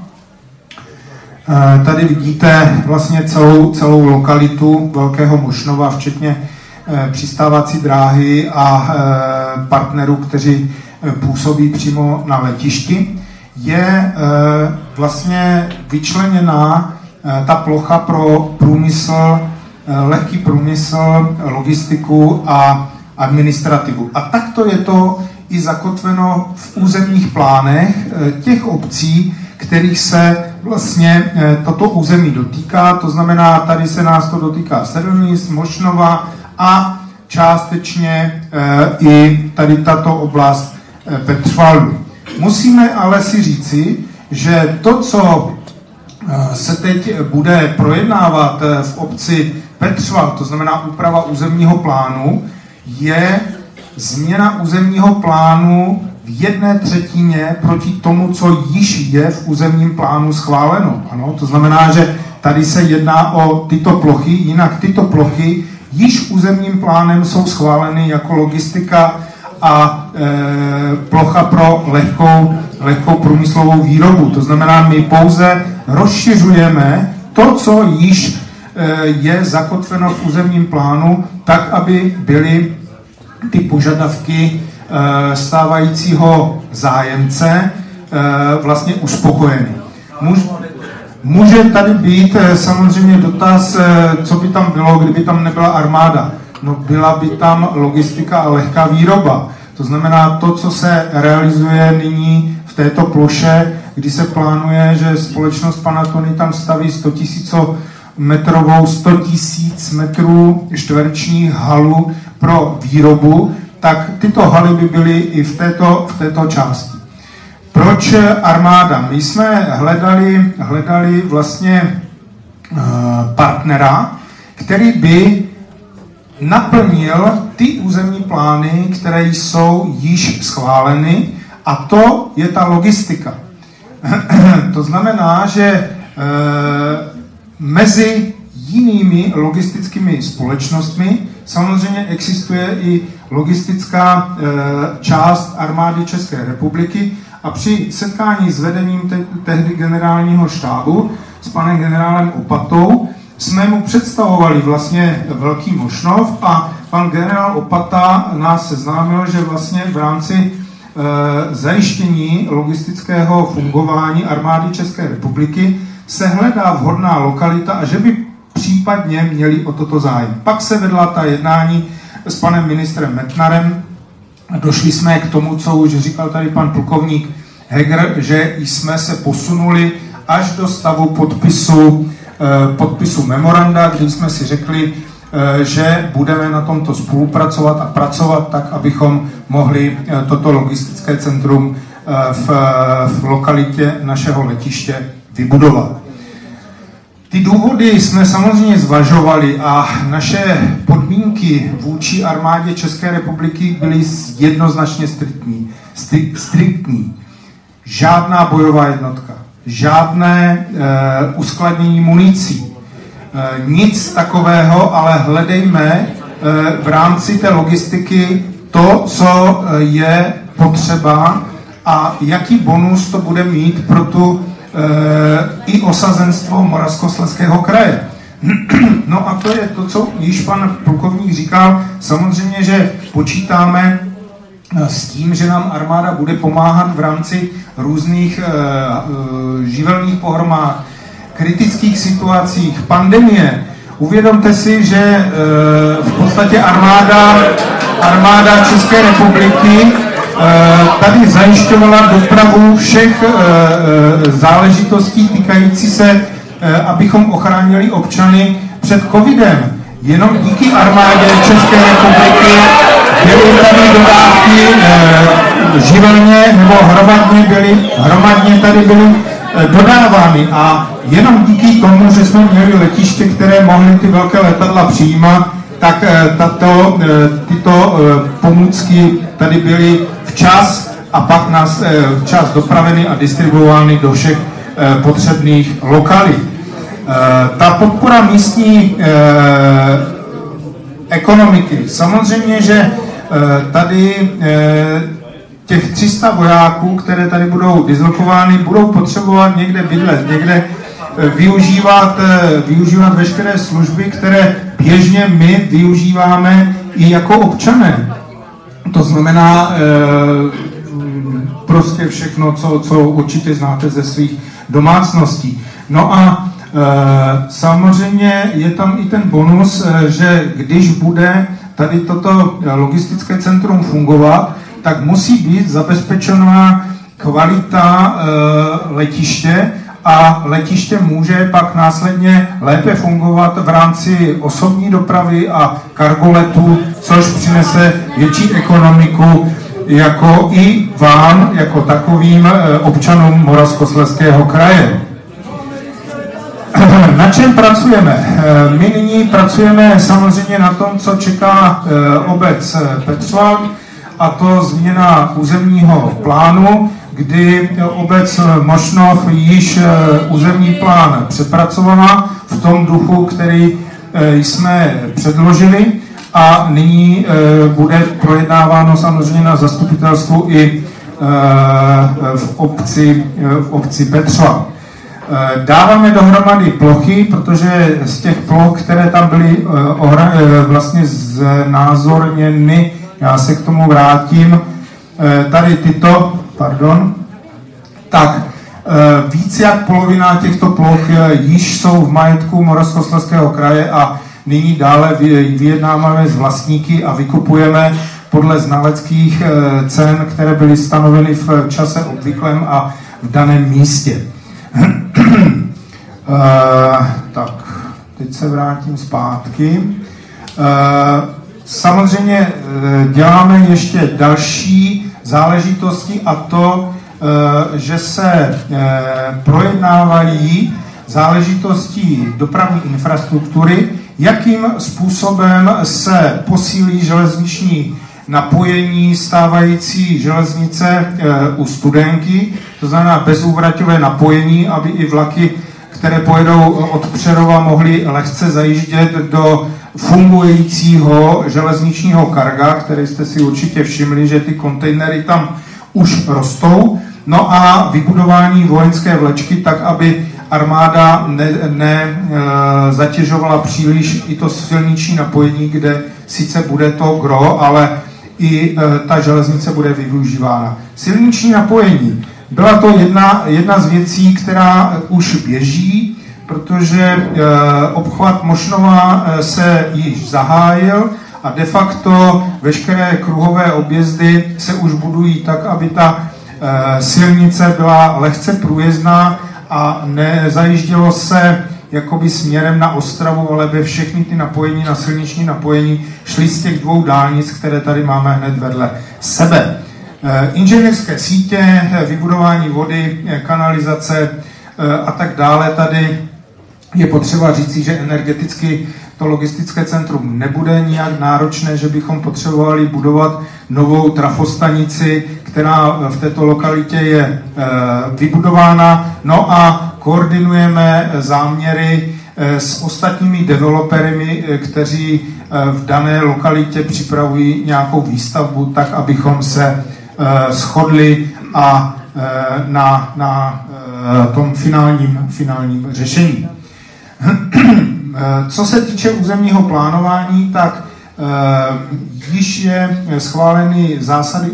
tady vidíte vlastně celou lokalitu Velkého Mošnova, včetně přistávací dráhy a partnerů, kteří působí přímo na letišti, je vlastně vyčleněná ta plocha pro průmysl, lehký průmysl, logistiku a administrativu. A takto je to i zakotveno v územních plánech těch obcí, kterých se vlastně toto území dotýká, to znamená, tady se nás to dotýká Sedlnic, Mošnova a částečně i tady tato oblast Petrvaldu. Musíme ale si říci, že to, co se teď bude projednávat v obci Petrvald, to znamená úprava územního plánu, je změna územního plánu v 1/3 proti tomu, co již je v územním plánu schváleno. Ano, to znamená, že tady se jedná o tyto plochy, jinak tyto plochy již územním plánem jsou schváleny jako logistika a plocha pro lehkou průmyslovou výrobu. To znamená, my pouze rozšiřujeme to, co již je zakotveno v územním plánu, tak, aby byly ty požadavky stávajícího zájemce vlastně uspokojeny. Může tady být samozřejmě dotaz, co by tam bylo, kdyby tam nebyla armáda. No, byla by tam logistika a lehká výroba. To znamená to, co se realizuje nyní v této ploše, kdy se plánuje, že společnost Panasonic tam staví 100 000 metrů čtverečních halu pro výrobu, tak tyto haly by byly i v této části. Proč armáda? My jsme hledali vlastně partnera, který by naplnil ty územní plány, které jsou již schváleny, a to je ta logistika. To znamená, že mezi jinými logistickými společnostmi samozřejmě existuje i logistická část armády České republiky a při setkání s vedením tehdy generálního štábu s panem generálem Opatou jsme mu představovali vlastně Velký Mošnov a pan generál Opata nás seznámil, že vlastně v rámci zajištění logistického fungování armády České republiky se hledá vhodná lokalita a že by případně měli o toto zájem. Pak se vedla ta jednání s panem ministrem Metnarem a došli jsme k tomu, co už říkal tady pan plukovník Heger, že jsme se posunuli až do stavu podpisu memoranda, kdy jsme si řekli, že budeme na tomto spolupracovat a pracovat tak, abychom mohli toto logistické centrum v lokalitě našeho letiště vybudovat. Ty důvody jsme samozřejmě zvažovali a naše podmínky vůči armádě České republiky byly jednoznačně striktní. Žádná bojová jednotka, žádné uskladnění municí, nic takového, ale hledejme v rámci té logistiky to, co je potřeba a jaký bonus to bude mít pro tu i osazenstvo Moravskoslezského kraje. No a to je to, co již pan plukovník říkal. Samozřejmě, že počítáme s tím, že nám armáda bude pomáhat v rámci různých živelných pohromách, kritických situacích, pandemie. Uvědomte si, že v podstatě armáda České republiky tady zajišťovala dopravu všech záležitostí týkající se, abychom ochránili občany před covidem. Jenom díky armádě České republiky byly tady dodávky živelně nebo hromadně tady byly dodávány a jenom díky tomu, že jsme měli letiště, které mohly ty velké letadla přijímat, tak tyto pomůcky tady byly včas a pak nás včas dopraveny a distribuovány do všech potřebných lokalit. Ta podpora místní ekonomiky. Samozřejmě, že tady těch 300 vojáků, které tady budou dislokovány, budou potřebovat někde bydlet, někde využívat veškeré služby, které běžně my využíváme i jako občané. To znamená prostě všechno, co určitě znáte ze svých domácností. No a samozřejmě je tam i ten bonus, že když bude tady toto logistické centrum fungovat, tak musí být zabezpečená kvalita letiště a letiště může pak následně lépe fungovat v rámci osobní dopravy a kargoletů, což přinese větší ekonomiku jako i vám, jako takovým občanům Moravskoslezského kraje. Na čem pracujeme? My nyní pracujeme samozřejmě na tom, co čeká obec Petřval, a to změna územního plánu, kdy obec Mošnov již územní plán přepracovala v tom duchu, který jsme předložili a nyní bude projednáváno samozřejmě na zastupitelstvu i v obci Petřval. Dáváme dohromady plochy, protože z těch ploch, které tam byly vlastně znázorněny, já se k tomu vrátím, tady tyto, tak víc jak polovina těchto ploch již jsou v majetku Moravskoslezského kraje a nyní dále vyjednáváme s vlastníky a vykupujeme podle znaleckých cen, které byly stanoveny v čase obvyklém a v daném místě. Tak, teď se vrátím zpátky. Samozřejmě děláme ještě další záležitosti a to, že se projednávají záležitosti dopravní infrastruktury, jakým způsobem se posílí železniční napojení stávající železnice u Studénky, to znamená bezúvraťové napojení, aby i vlaky které pojedou od Přerova, mohly lehce zajíždět do fungujícího železničního karga, které jste si určitě všimli, že ty kontejnery tam už rostou. No a vybudování vojenské vlečky tak, aby armáda nezatěžovala příliš i to silniční napojení, kde sice bude to gro, ale i ta železnice bude využívána. Silniční napojení. Byla to jedna z věcí, která už běží, protože obchvat Mošnova se již zahájil a de facto veškeré kruhové objezdy se už budují tak, aby ta silnice byla lehce průjezdná a nezajíždělo se jakoby směrem na Ostravu, ale by všechny ty napojení na silniční napojení šly z těch dvou dálnic, které tady máme hned vedle sebe. Inženýrské sítě, vybudování vody, kanalizace a tak dále. Tady je potřeba říci, že energeticky to logistické centrum nebude nijak náročné, že bychom potřebovali budovat novou trafostanici, která v této lokalitě je vybudována. No a koordinujeme záměry s ostatními developery, kteří v dané lokalitě připravují nějakou výstavbu, tak abychom se shodli a na tom finálním řešení. Co se týče územního plánování, tak již je schváleny zásady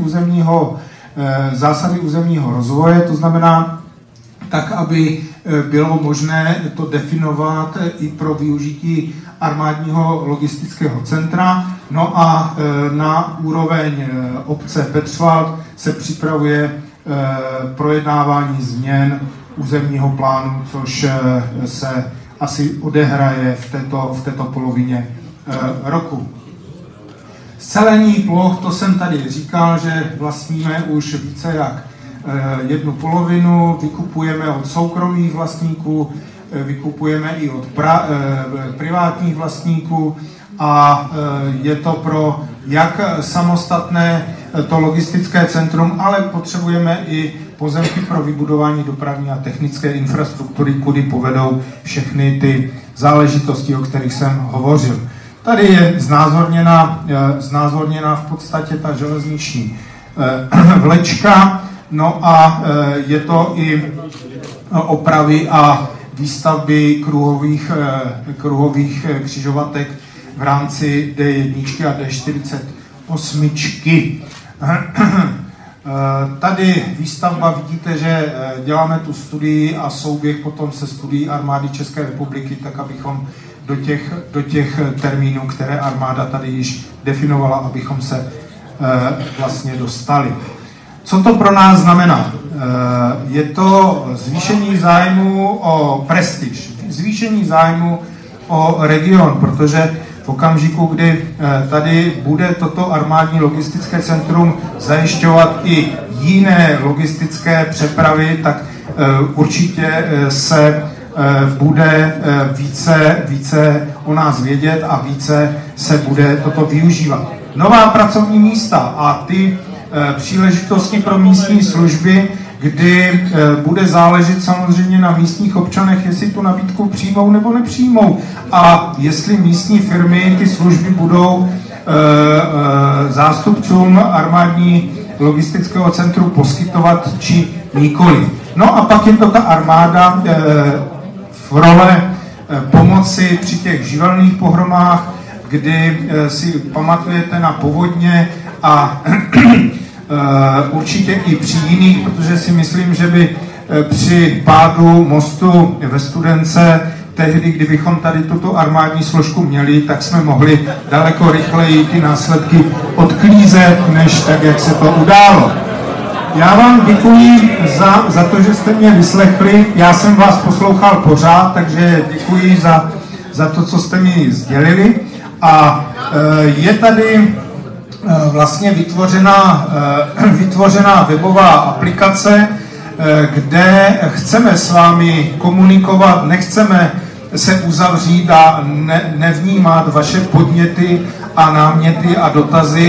územního rozvoje, to znamená tak, aby bylo možné to definovat i pro využití armádního logistického centra. No a na úroveň obce Petřvald se připravuje projednávání změn územního plánu, což se asi odehraje v této polovině roku. Scelení ploch, to jsem tady říkal, že vlastníme už více jak jednu polovinu, vykupujeme od soukromých vlastníků, vykupujeme i od privátních vlastníků a je to pro jak samostatné to logistické centrum, ale potřebujeme i pozemky pro vybudování dopravní a technické infrastruktury, kudy povedou všechny ty záležitosti, o kterých jsem hovořil. Tady je znázorněna v podstatě ta železniční vlečka, no a je to i opravy a výstavby kruhových křižovatek v rámci D1 a D48. Tady výstavba, vidíte, že děláme tu studii a souběh potom se studií armády České republiky, tak abychom do těch termínů, které armáda tady již definovala, abychom se vlastně dostali. Co to pro nás znamená? Je to zvýšení zájmu o prestiž, zvýšení zájmu o region, protože v okamžiku, kdy tady bude toto armádní logistické centrum zajišťovat i jiné logistické přepravy, tak určitě se bude více o nás vědět a více se bude toto využívat. Nová pracovní místa a ty příležitosti pro místní služby, kdy bude záležet samozřejmě na místních občanech, jestli tu nabídku přijmou nebo nepřijmou a jestli místní firmy ty služby budou zástupcům armádní logistického centru poskytovat či nikoli. No a pak je to ta armáda v role pomoci při těch živelných pohromách, kdy si pamatujete na povodně a určitě i při jiných, protože si myslím, že by při pádu mostu ve Studence tehdy, kdybychom tady tuto armádní složku měli, tak jsme mohli daleko rychleji ty následky odklízet, než tak, jak se to událo. Já vám děkuji za to, že jste mě vyslechli. Já jsem vás poslouchal pořád, takže děkuji za to, co jste mi sdělili. A je tady vlastně vytvořená webová aplikace, kde chceme s vámi komunikovat, nechceme se uzavřít a nevnímat vaše podněty a náměty a dotazy.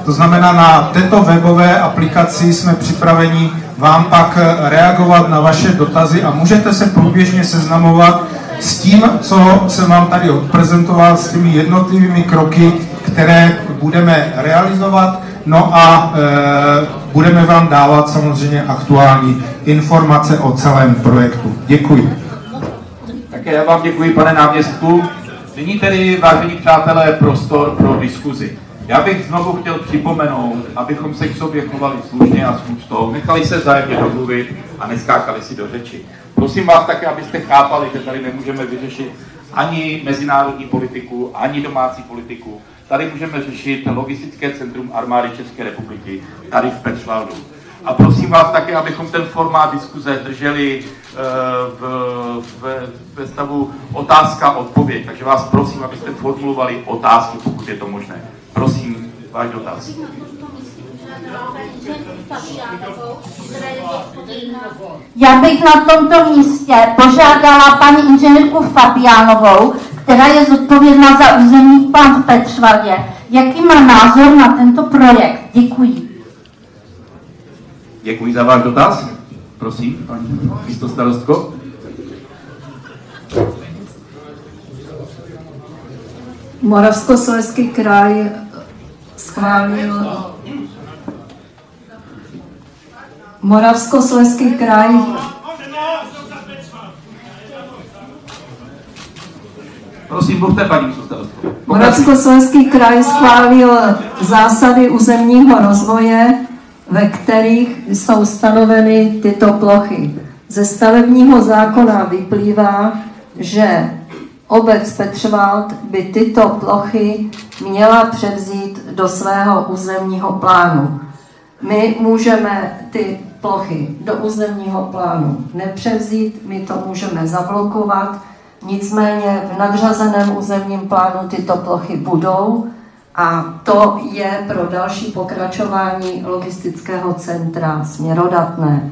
To znamená, na této webové aplikaci jsme připraveni vám pak reagovat na vaše dotazy a můžete se průběžně seznamovat s tím, co jsem vám tady odprezentoval, s těmi jednotlivými kroky, které budeme realizovat, no a budeme vám dávat samozřejmě aktuální informace o celém projektu. Děkuji. Také já vám děkuji, pane náměstku. Nyní tedy, vážení přátelé, prostor pro diskuzi. Já bych znovu chtěl připomenout, abychom se k sobě chovali slušně a s úctou, nechali se vzájemně domluvit a neskákali si do řeči. Prosím vás také, abyste chápali, že tady nemůžeme vyřešit ani mezinárodní politiku, ani domácí politiku. Tady můžeme řešit logistické centrum armády České republiky, tady v Petřvaldu. A prosím vás také, abychom ten formát diskuze drželi ve stavu otázka-odpověď. Takže vás prosím, abyste formulovali otázky, pokud je to možné. Prosím, váš dotaz. Já bych na tomto místě požádala paní inženýrku Fabiánovou, která je zodpovědná za územní plán v Petřvaldě. Jaký má názor na tento projekt? Děkuji. Děkuji za váš dotaz. Prosím, paní místostarostko. Moravskoslezský kraj schválil Moravskoslezský kraj Prosím, mluvte, paní místostarostko. Moravskoslezský kraj schválil zásady územního rozvoje, ve kterých jsou stanoveny tyto plochy. Ze stavebního zákona vyplývá, že obec Petřvald by tyto plochy měla převzít do svého územního plánu. My můžeme ty plochy do územního plánu nepřevzít, my to můžeme zablokovat, nicméně v nadřazeném územním plánu tyto plochy budou a to je pro další pokračování logistického centra směrodatné.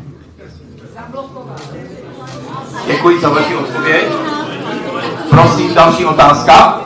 Děkuji za vaši odpověď. Prosím, další otázka.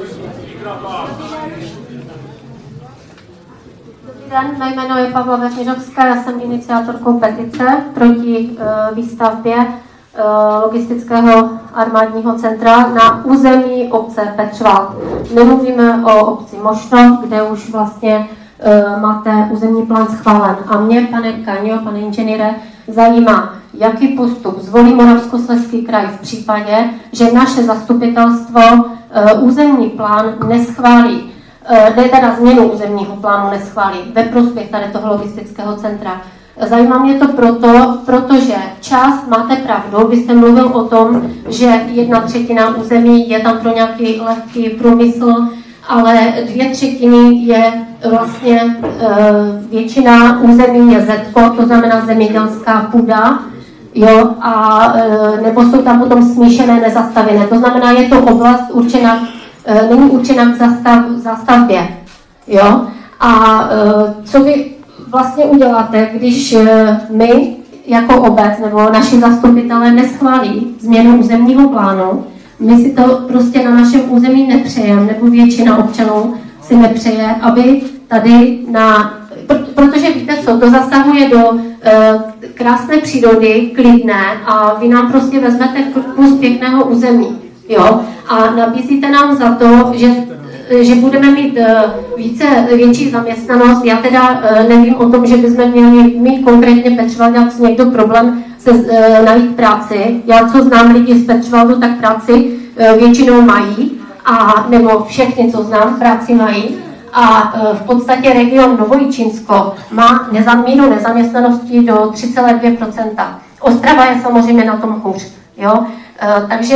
Dobrý den, mé jméno je Pavla Veřnižovská, já jsem iniciátorkou petice proti výstavbě logistického armádního centra na území obce Petřvald. Nemluvíme o obci Mošnov, kde už vlastně máte územní plán schválen. A mě, pane Kaňo, pane inženýre, zajímá, jaký postup zvolí Moravskoslezský kraj v případě, že naše zastupitelstvo územní plán neschválí, teda změnu územního plánu neschválí ve prospěch tady toho logistického centra. Zajímá mě to protože část, máte pravdu, vy jste mluvil o tom, že 1/3 území je tam pro nějaký lehký průmysl, ale 2/3 je vlastně většina území je zetko, to znamená zemědělská půda, jo, a nebo jsou tam potom smíšené nezastavěné. To znamená, je to oblast určená, není určená k zastavbě, jo. A co vy vlastně uděláte, když my jako obec nebo naši zastupitelé neschválí změnu územního plánu, my si to prostě na našem území nepřejeme, nebo většina občanů si nepřeje, aby tady protože víte co, to zasahuje do krásné přírody, klidné a vy nám prostě vezmete kus pěkného území, jo, a nabízíte nám za to, že budeme mít větší zaměstnanost. Já teda nevím o tom, že bychom měli mít konkrétně Petřvaldňák někdo problém najít práci. Já, co znám lidi z Petřvaldu, tak práci většinou mají, a nebo všechny, co znám, práci mají. A v podstatě region Novojičínsko má míru nezaměstnanosti do 3,2%. Ostrava je samozřejmě na tom hůř. Jo? Takže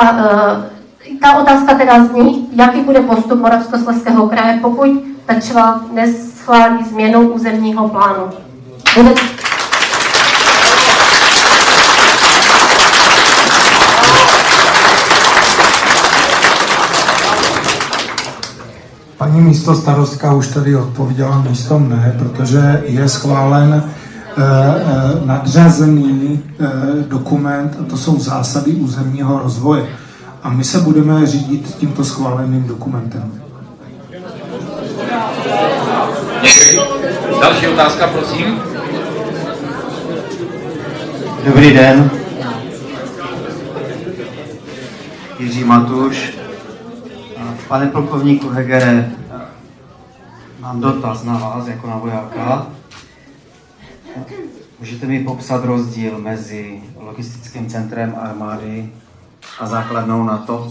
ta otázka teda zní, jaký bude postup Moravskoslezského kraje, pokud Petřvald neschválí změnu územního plánu. Paní místostarostka už tady odpověděla místo mne, protože je schválen nadřazený dokument, a to jsou zásady územního rozvoje. A my se budeme řídit tímto schváleným dokumentem. Děkuji. Další otázka, prosím. Dobrý den. Jiří Matuš. Pane plukovníku Hegere, mám dotaz na vás jako na vojáka. Můžete mi popsat rozdíl mezi logistickým centrem armády a základnou NATO?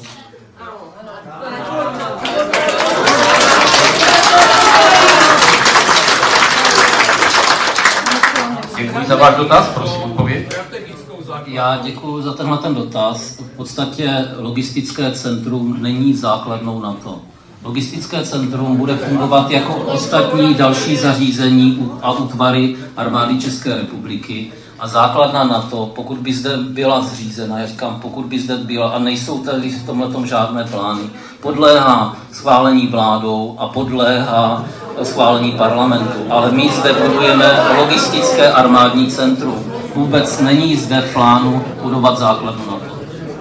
Děkuji za váš dotaz, prosím odpověď. Já děkuji za ten dotaz. V podstatě logistické centrum není základnou NATO. Logistické centrum bude fungovat jako ostatní další zařízení a útvary armády České republiky. A základna NATO, pokud by zde byla zřízena, já říkám, pokud by zde byla, a nejsou tady v tomhletom žádné plány, podléhá schválení vládou a podléhá schválení parlamentu. Ale my zde budujeme logistické armádní centrum. Vůbec není zde v plánu budovat základnu NATO.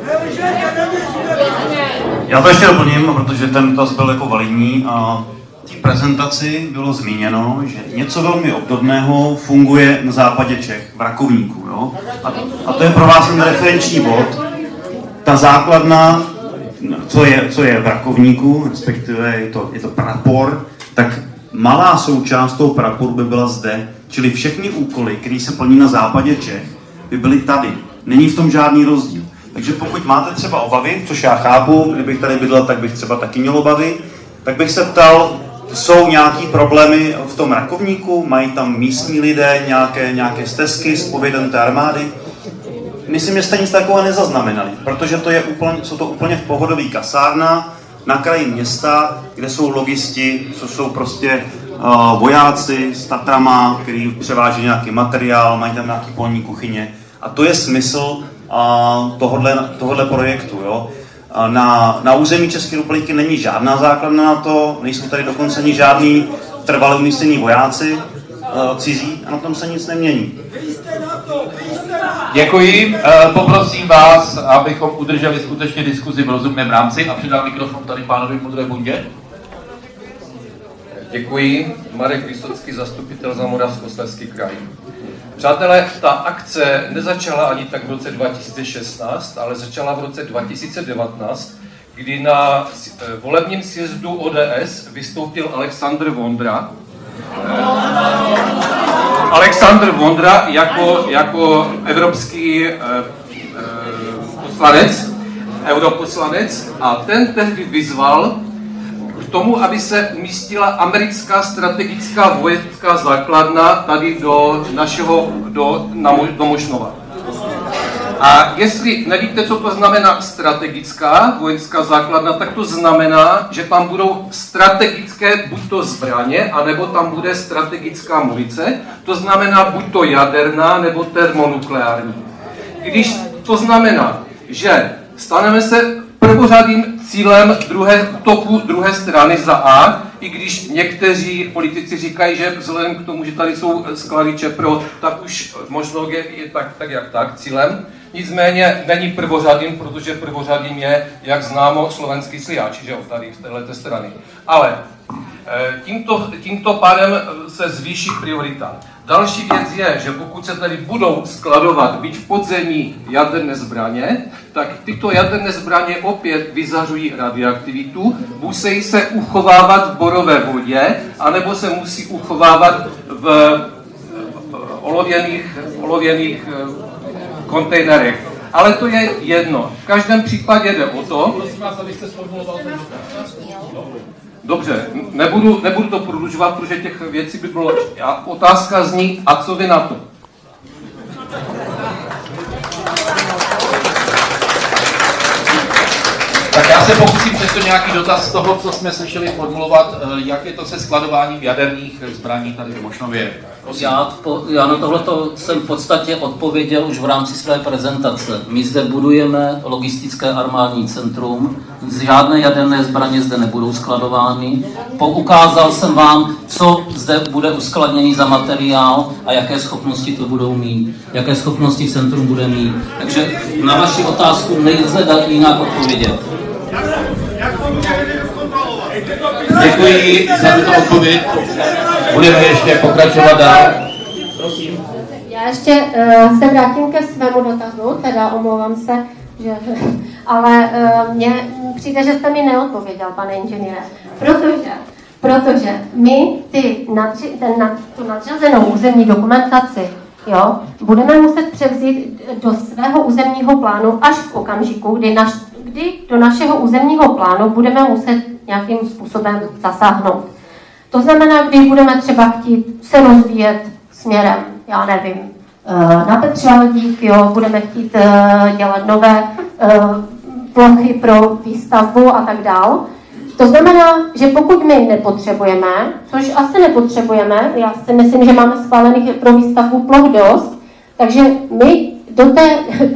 Já to ještě doplním, protože ten dotaz byl jako validní a v té prezentaci bylo zmíněno, že něco velmi obdobného funguje na západě Čech, v Rakovníku. Jo? A to je pro vás ten referenční bod. Ta základna, co je v Rakovníku, respektive je to prapor, tak malá součást toho praporu by byla zde. Čili všechny úkoly, které se plní na západě Čech, by byly tady. Není v tom žádný rozdíl. Takže pokud máte třeba obavy, což já chápu, kdybych tady bydlel, tak bych třeba taky měl obavy, tak bych se ptal, jsou nějaký problémy v tom Rakovníku, mají tam místní lidé nějaké stezky s povědem té armády? Myslím, že jste nic takového nezaznamenali, protože jsou to úplně v pohodový kasárna na kraji města, kde jsou logisti, co jsou prostě vojáci s Tatrama, kteří převáží nějaký materiál, mají tam nějaký polní kuchyně. A to je smysl tohohle projektu. Jo? Na území České republiky není žádná základna na to, nejsou tady dokonce ani žádný trvalé umístění vojáci cizí a na tom se nic nemění. Děkuji. Poprosím vás, abychom udrželi skutečně diskuzi v rozumném rámci a předal mikrofon tady pánovi Modré bundě. Děkuji. Marek Vysocký, zastupitel za Moravskoslezský kraj. Přátelé, ta akce nezačala ani tak v roce 2016, ale začala v roce 2019, kdy na volebním sjezdu ODS vystoupil Alexandr Vondra. Alexandr Vondra jako evropský europoslanec a ten tehdy vyzval k tomu, aby se umístila americká strategická vojenská základna tady do Mošnova. A jestli nevíte, co to znamená strategická vojenská základna, tak to znamená, že tam budou strategické buď to zbraně, anebo tam bude strategická munice. To znamená buď to jaderná, nebo termonukleární. Když to znamená, že staneme se prvořadým cílem toku druhé strany za A, i když někteří politici říkají, že vzhledem k tomu, že tady jsou sklady ČEPRO, tak už možná je tak cílem. Nicméně není prvořadým, protože prvořadým je, jak známo, slovenský sliač, že jo, tady z této strany. Ale tímto pádem se zvýší priorita. Další věc je, že pokud se tady budou skladovat byť v podzemí jaderné zbraně, tak tyto jaderné zbraně opět vyzařují radioaktivitu, musí se uchovávat v borové vodě, anebo se musí uchovávat v olověných kontejnerech. Ale to je jedno. V každém případě jde o to... Prosím vás, abyste sformuloval ten dotaz. Dobře, nebudu to prodlužovat, protože těch věcí by bylo... A otázka zní, a co vy na to? Tak já se pokusím přesto nějaký dotaz z toho, co jsme slyšeli formulovat, jak je to se skladováním jaderných zbraní tady v Mošnově. Já na tohleto jsem v podstatě odpověděl už v rámci své prezentace. My zde budujeme logistické armádní centrum, žádné jaderné zbraně zde nebudou skladovány. Ukázal jsem vám, co zde bude uskladněný za materiál a jaké schopnosti to budou mít, jaké schopnosti centrum bude mít. Takže na vaši otázku nejde jinak odpovědět. Jak to může kontrolovat? Děkuji za tuto odpověď. Budeme ještě pokračovat dál. Prosím. Já ještě se vrátím ke svému dotazu, teda omlouvám se, že, ale mně přijde, že jste mi neodpověděl, pane inženýre, protože my tu nadřazenou územní dokumentaci, jo, budeme muset převzít do svého územního plánu až v okamžiku, kdy do našeho územního plánu budeme muset nějakým způsobem zasáhnout. To znamená, když budeme třeba chtít se rozvíjet směrem, já nevím, na Petřvaldík, jo, budeme chtít dělat nové plochy pro výstavbu a tak dál. To znamená, že pokud my nepotřebujeme, což asi nepotřebujeme, já si myslím, že máme schválených pro výstavbu ploch dost, takže my do té,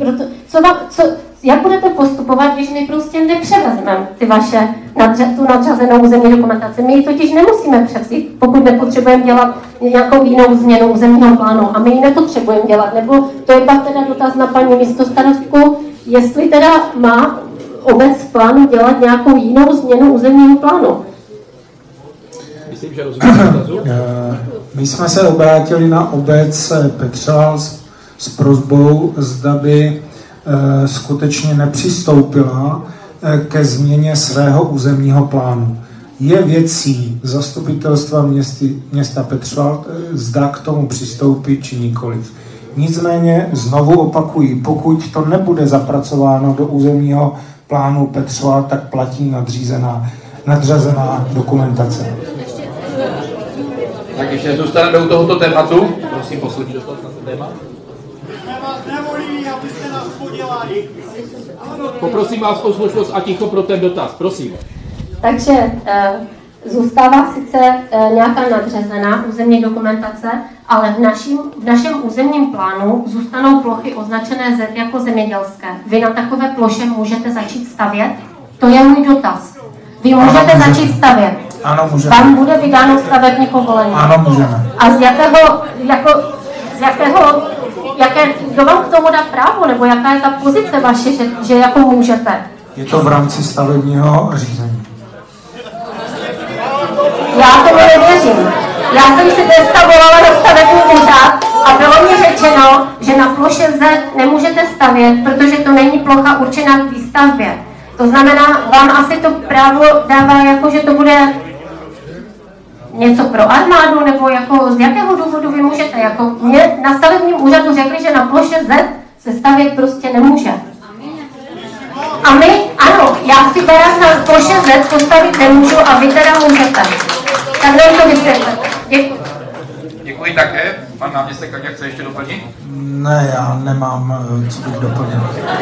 jak budete postupovat, když my prostě nepřevezmeme tu nadřazenou územní dokumentaci? My ji totiž nemusíme převzít, pokud nepotřebujeme dělat nějakou jinou změnu územního plánu a my ji nepotřebujeme dělat. Nebo to je pak teda dotaz na paní místostarostku, jestli teda má obec v plánu dělat nějakou jinou změnu územního plánu. Myslím, že rozumím dotazu. My jsme se obrátili na obec Petřval s prosbou, zda by skutečně nepřistoupila ke změně svého územního plánu. Je věcí zastupitelstva města Petřval, zda k tomu přistoupit či nikoliv. Nicméně znovu opakuji, pokud to nebude zapracováno do územního plánu Petřval, tak platí nadřazená dokumentace. Tak ještě zůstaneme u tohoto tématu. Prosím, poslední dotaz na to téma. Poprosím vás o slušnost a ticho pro ten dotaz, prosím. Takže zůstává sice nějaká nadřazená územní dokumentace, ale v našem územním plánu zůstanou plochy označené jako zemědělské. Vy na takové ploše můžete začít stavět? To je můj dotaz. Vy můžete začít stavět. Ano, můžeme. Vám bude vydáno stavební povolení. Ano, můžeme. A kdo vám k tomu dá právo, nebo jaká je ta pozice vaše, že jako můžete? Je to v rámci stavebního řízení. Já tomu nevěřím. Já jsem si dneska volala na stavební úřad a bylo mi řečeno, že na ploše Z nemůžete stavět, protože to není plocha určená k výstavbě. To znamená, vám asi to právo dává jako, že to bude něco pro armádu, nebo jako z jakého důvodu vy můžete? Jako mě na stavebním úřadu řekli, že na ploše Z se stavět prostě nemůže. A my, ano, já si barák na ploše Z postavit nemůžu a vy teda můžete. Tak nám to vysvětlete. Děkuji. Děkuji také. Pan náměstek Kaňa chce ještě doplnit? Ne, já nemám, co bych doplnil.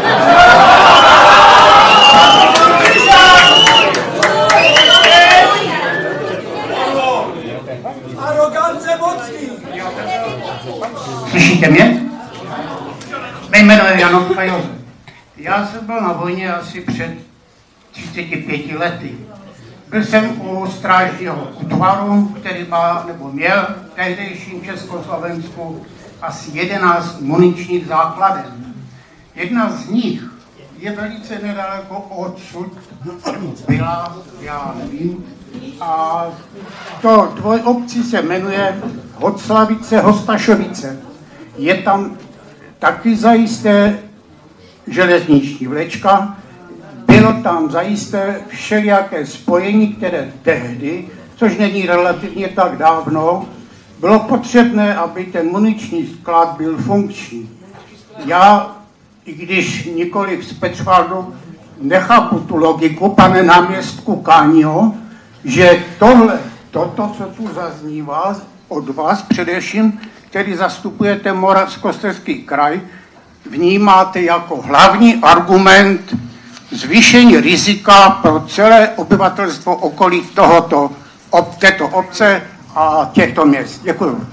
Slyšíte mě? Mé jméno je Jan Josef. Já jsem byl na vojně asi před 35 lety. Byl jsem u strážního útvaru, který měl v tehdejším Československu asi 11 muničních základen. Jedna z nich je velice nedaleko odsud, byla, já nevím, a to dvojobcí se jmenuje Hoclavice, Hostašovice. Je tam taky zajisté železniční vlečka, bylo tam zajisté všelijaké spojení, které tehdy, což není relativně tak dávno, bylo potřebné, aby ten muniční sklad byl funkční. Já, i když nikoliv z Petřvaldu, nechápu tu logiku, pane náměstku Káňo, že toto, co tu zaznívá od vás především, který zastupujete Moravskoslezský kraj, vnímáte jako hlavní argument zvýšení rizika pro celé obyvatelstvo okolí této obce a těchto měst. Děkuji.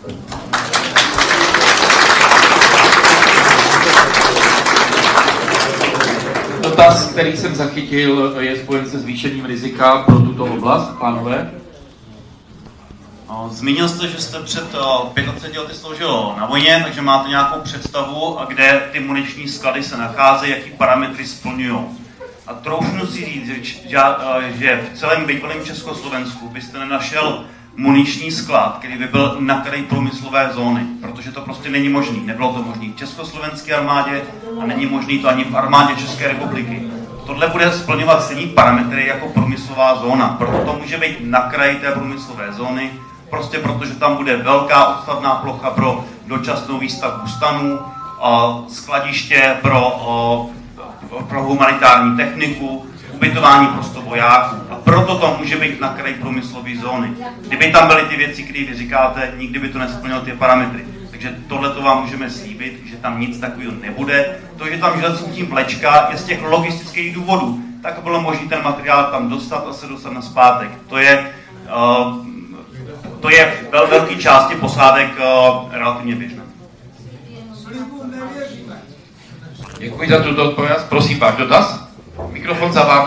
Dotaz, který jsem zachytil, je spojen se zvýšením rizika pro tuto oblast, pánové. Zmínil jste, že jste před 35 lety sloužil na vojně, takže máte nějakou představu, kde ty muniční sklady se nacházejí, jaký parametry splňují. A troufnu si říct, že v celém bývalém Československu byste nenašel muniční sklad, který by byl na kraji průmyslové zóny, protože to prostě není možný. Nebylo to možné v československé armádě a není možné to ani v armádě České republiky. Tohle bude splňovat stejný parametry jako průmyslová zóna, proto to může být na kraji té průmyslové zóny, prostě protože tam bude velká odstavná plocha pro dočasnou výstavbu stanů, skladiště pro humanitární techniku, ubytování prostě vojáků. A proto to může být na kraji průmyslové zóny. Kdyby tam byly ty věci, které vy říkáte, nikdy by to nesplnilo ty parametry. Takže tohle to vám můžeme slíbit, že tam nic takového nebude. To, že tam železniční vlečka je z těch logistických důvodů, tak bylo možné ten materiál tam dostat a se dostat na zpátek. To je v velké části posádek relativně běžné. Děkuji za tuto odpověď. Prosím, váš dotaz? Mikrofon za vámi.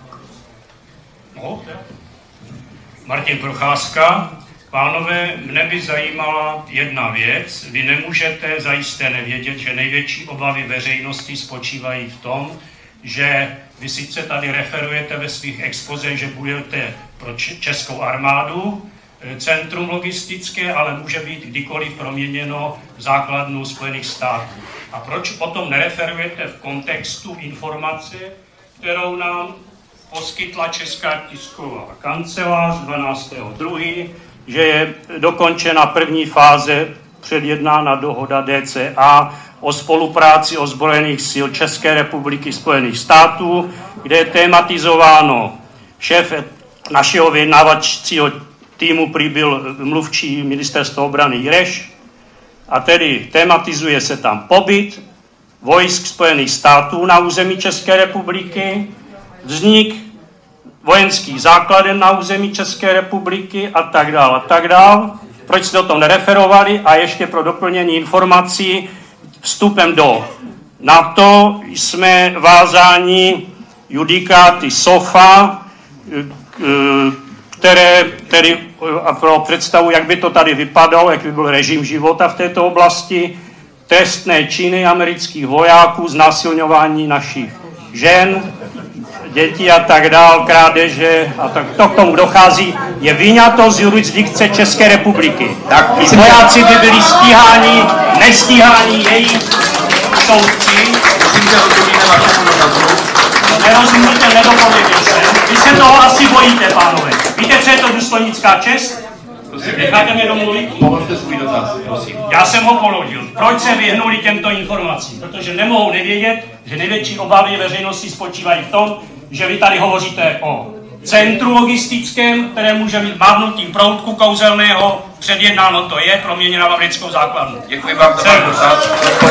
Martin Procházka. Pánové, mne by zajímala jedna věc. Vy nemůžete zajisté nevědět, že největší obavy veřejnosti spočívají v tom, že vy sice tady referujete ve svých expozech, že budete pro českou armádu, centrum logistické, ale může být kdykoliv proměněno v základnu Spojených států. A proč potom nereferujete v kontextu informace, kterou nám poskytla Česká tisková kancelář 12.2., že je dokončena první fáze předjednána dohoda DCA o spolupráci ozbrojených sil České republiky Spojených států, kde je tematizováno šéf našeho vyjednávacího týmu byl mluvčí ministerstva obrany Jireš, a tedy tematizuje se tam pobyt vojsk Spojených států na území České republiky, vznik vojenských základen na území České republiky a tak dále, a tak dále. Proč jste o tom nereferovali? A ještě pro doplnění informací, vstupem do NATO jsme vázáni judikáty SOFA, které tedy pro představu, jak by to tady vypadalo, jak by byl režim života v této oblasti, trestné činy amerických vojáků, znásilňování našich žen, dětí a tak dál, krádeže a tak to k tomu dochází, je vyňato z jurisdikce České republiky. Tak i vojáci by byli stíháni, nestíháni jejich soudci. Nerozumíte, nedopověděl jsem. Vy se toho asi bojíte, pánové. Víte, co je to důstojnická čest? Necháte mě domluvit? Položte svůj dotaz, prosím. Já jsem ho položil. Proč se vyhnuli těmto informacím? Protože nemohou nevědět, že největší obavy veřejnosti spočívají v tom, že vy tady hovoříte o centru logistickém, které může být mávnutím proutku kouzelného, předjednáno to je, proměněna v americkou základnu. Děkuji vám za váš dotaz.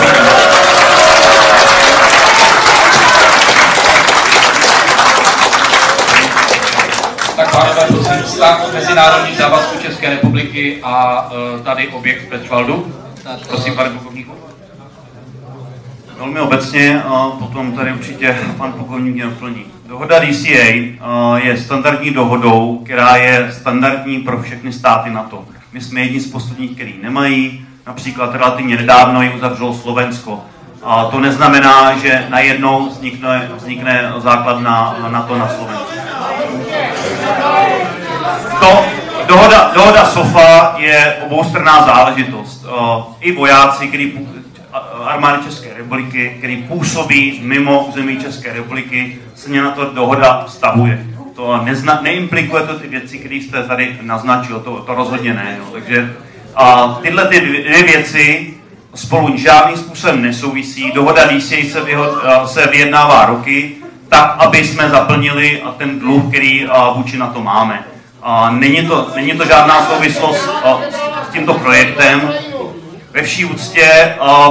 Tak pánové, prosím, vztah mezinárodních závazků České republiky a tady objekt v Petřvaldu. Prosím, pane plukovníku. Velmi obecně, a potom tady určitě pan plukovník mě doplní. Dohoda DCA je standardní dohodou, která je standardní pro všechny státy NATO. My jsme jedni z posledních, který nemají. Například relativně nedávno ji uzavřelo Slovensko. A to neznamená, že najednou vznikne základna NATO na Slovensku. Dohoda SOFA je oboustranná záležitost. I vojáci, armády České republiky, který působí mimo území České republiky, se na to dohoda vztahuje. To neimplikuje to ty věci, které jste tady naznačil, to rozhodně ne. Jo. Takže tyhle ty dvě věci spolu žádným způsobem nesouvisí. Dohoda DCA se vyjednává roky, tak, aby jsme zaplnili ten dluh, který vůči na to máme. Není to žádná souvislost s tímto projektem. Ve vší úctě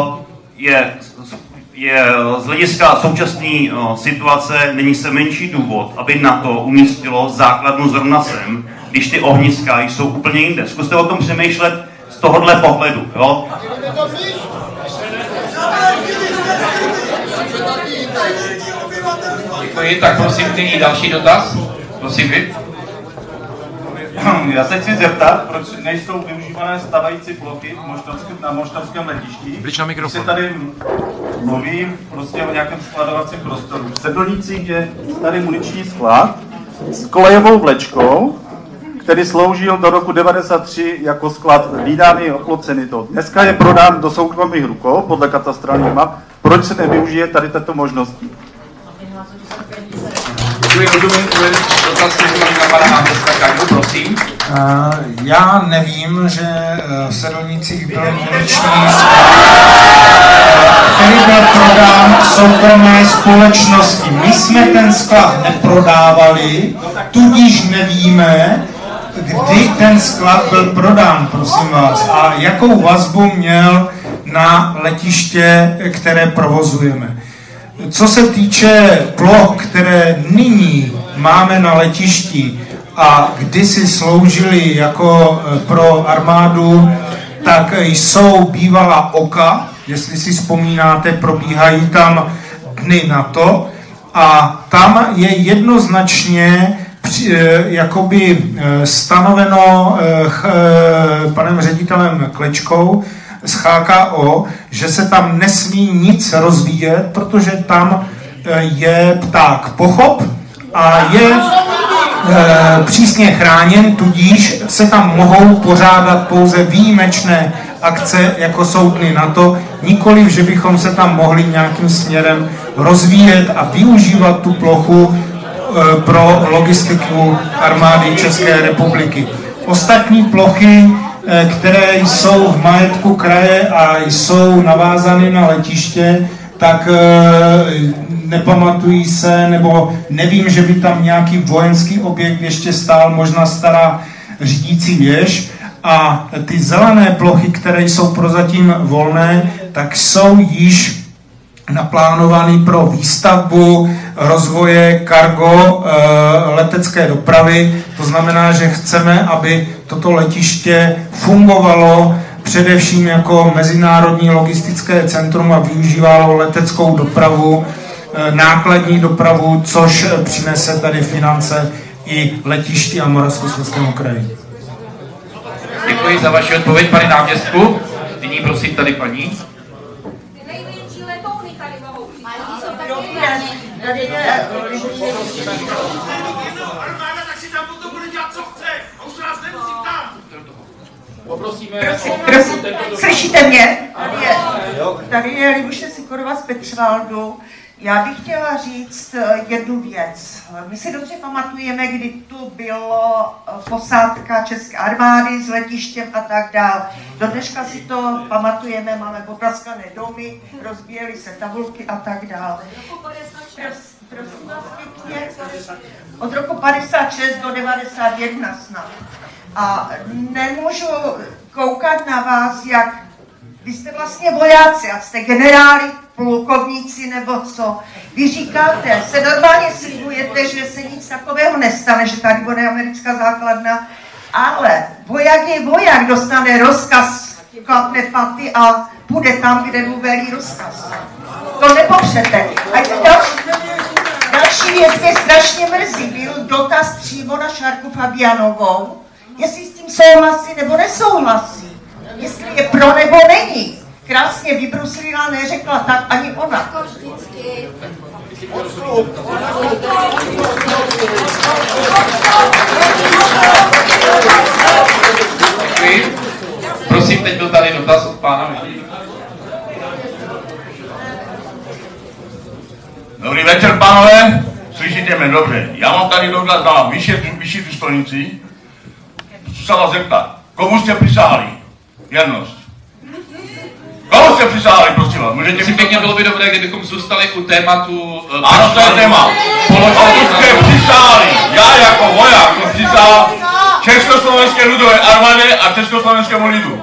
je z hlediska současné situace není se menší důvod, aby NATO umístilo základnu zrovna sem, když ty ohniska jsou úplně jinde. Zkuste o tom přemýšlet z tohohle pohledu. Jo? Děkuji, tak prosím, nyní další dotaz. Prosím vy. Já se chci zeptat, proč nejsou využívané stávající plochy na moštovském letišti. Blíž na mikrofon. Se tady mluví prostě o nějakém skladovacím prostoru. V Sedlnicích je starý muniční sklad s kolejovou vlečkou, který sloužil do roku 1993 jako sklad hlídaný oplocený to. Dneska je prodán do soukromých rukou podle katastrálních map. Proč se nevyužije tady této možnosti? Prosím. Já nevím, že v Sedlnicích byl muniční sklad, který byl prodán soukromé společnosti. My jsme ten sklad neprodávali, tudíž nevíme, kdy ten sklad byl prodán, prosím vás, a jakou vazbu měl na letiště, které provozujeme. Co se týče ploch, které nyní máme na letišti a kdysi sloužily jako pro armádu, tak jsou bývalá oka, jestli si vzpomínáte, probíhají tam dny NATO a tam je jednoznačně jakoby stanoveno panem ředitelem Klečkou z HKO, že se tam nesmí nic rozvíjet, protože tam je pták pochop a je přísně chráněn, tudíž se tam mohou pořádat pouze výjimečné akce, jako jsou dny NATO, nikoliv, že bychom se tam mohli nějakým směrem rozvíjet a využívat tu plochu pro logistiku armády České republiky. Ostatní plochy, které jsou v majetku kraje a jsou navázány na letiště, tak nepamatují se, nebo nevím, že by tam nějaký vojenský objekt ještě stál, možná stará řídící věž. A ty zelené plochy, které jsou prozatím volné, tak jsou již naplánovaný pro výstavbu rozvoje cargo letecké dopravy. To znamená, že chceme, aby toto letiště fungovalo především jako mezinárodní logistické centrum a využívalo leteckou dopravu, nákladní dopravu, což přinese tady finance i letišti a Moravskoslezskému kraji. Děkuji za vaši odpověď, pane náměstku. Nyní prosím tady paní. Prosím, slyšíte mě? Tady je Libuše Sikorová z Petřvaldu. Já bych chtěla říct jednu věc. My si dobře pamatujeme, kdy tu bylo posádka České armády s letištěm a tak dále. Do dneška si to pamatujeme, máme popraskané domy, rozbíjely se tabulky a tak dále. Prosím vás pěkně, od roku 56 do 91 snad. A nemůžu koukat na vás, jak vy jste vlastně vojáci, a jste generáli, plukovníci nebo co. Vy říkáte, se normálně slibujete, že se nic takového nestane, že tady bude americká základna, ale voják je voják, dostane rozkaz, klapne paty a půjde tam, kde mu velí rozkaz. To nepopřete. A další věc mě strašně mrzí. Byl dotaz přímo na Šárku Fabianovou, jestli s tím souhlasí nebo nesouhlasí. Jestli je pro nebo není. Krásně vybruslila, neřekla tak ani ona. Děkuji. Prosím, teď byl tady dotaz od pána. Dobrý večer, pánové. Slyšíte mě dobře. Já mám tady dotaz na vyšší důstojnici. Chci se vás zeptat, komu jste přísahali? Věrnost. Komu jste přísahali, prosím vás? Můžete pěkně, bylo by dobré, kdybychom zůstali u tématu... Ano, to je téma. Komu jste přísahali? Já jako voják jsem přísahal Československé lidové armádě a Československému lidu.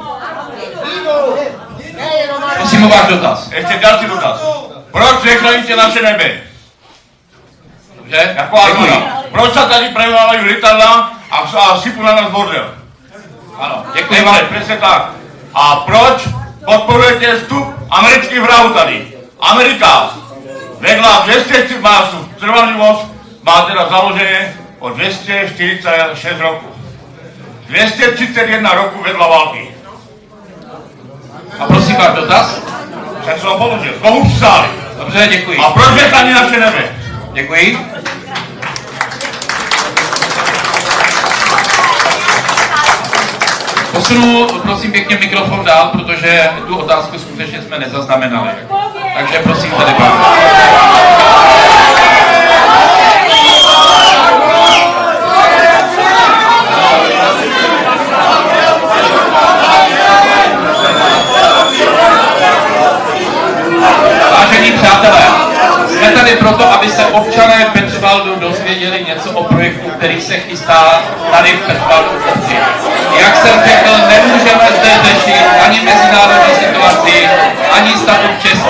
Prosím o váš dotaz. Ještě další dotaz. Proč nechráníte naše nebe? Dobře, jako armáda. Proč se tady prevávají letadla a sypou na nás bordel? Ano, děkuji vám. Přesně tak. A proč podporujete vstup amerických vrahů tady? Amerika vedla 200, má trvanlivost, má teda založené o 246 roků. 231 roku vedla války. A prosím váš dotaz? Jsem se ho položil. Komu přisáli? Dobře, děkuji. A proč je tady naše nebe? Děkuji. Posunu, prosím pěkně, mikrofon dál, protože tu otázku skutečně jsme nezaznamenali. Takže prosím tady pán. Vážení přátelé, jsme tady proto, aby se občané Petřvaldu dozvěděli něco o projektu, který se chystá tady v Petřvaldu v obci. Jak jsem řekl, nemůžeme zde řešit ani mezinárodní situaci, ani statut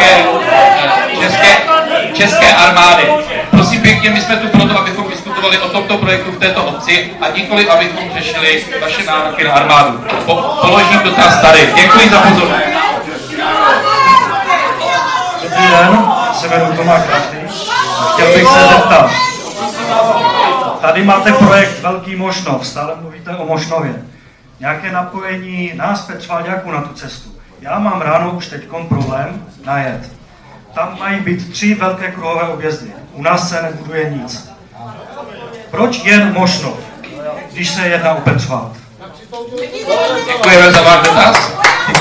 české armády. Prosím pěkně, my jsme tu proto, abychom diskutovali o tomto projektu v této obci a nikoli, abychom řešili vaše nároky na armádu. Položím dotaz tady. Děkuji za pozornost. Dobrý den, se jmenuji Tomáš Krasný. Chtěl bych se zeptat. Tady máte projekt Velký Mošnov, stále mluvíte o Mošnově. Nějaké napojení nás, Petřvalďáků, na tu cestu. Já mám ráno už teďkon problém najet. Tam mají být 3 velké kruhové objezdy. U nás se nebuduje nic. Proč jen Mošnov, když se jedná o Petřvald? Děkujeme za váš dotaz.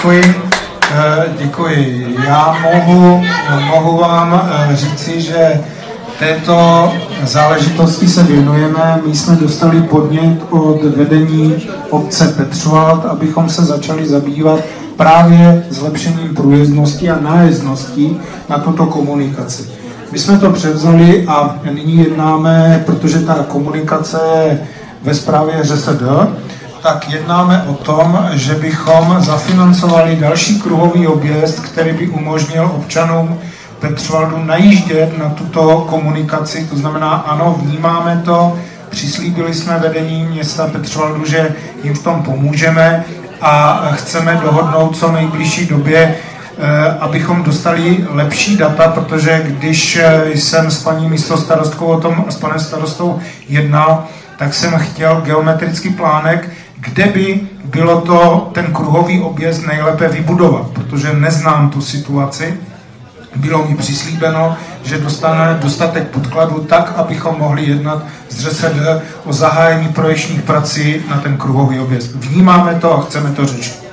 Děkuji. Já mohu vám říci, že této záležitosti se věnujeme. My jsme dostali podnět od vedení obce Petřvald, abychom se začali zabývat právě zlepšením průjezdnosti a nájezdnosti na tuto komunikaci. My jsme to převzali a nyní jednáme, protože ta komunikace je ve správě ŘSD, tak jednáme o tom, že bychom zafinancovali další kruhový objezd, který by umožnil občanům Petřvaldu najíždět na tuto komunikaci. To znamená, ano, vnímáme to, přislíbili jsme vedení města Petřvaldu, že jim v tom pomůžeme a chceme dohodnout co nejbližší době, abychom dostali lepší data, protože když jsem s paní místostarostkou o tom a s panem starostou jednal, tak jsem chtěl geometrický plánek, kde by bylo to ten kruhový objezd nejlépe vybudovat, protože neznám tu situaci. Bylo mi přislíbeno, že dostaneme dostatek podkladů tak, abychom mohli jednat s ŘSD o zahájení projekčních prací na ten kruhový objezd. Vnímáme to a chceme to řešit.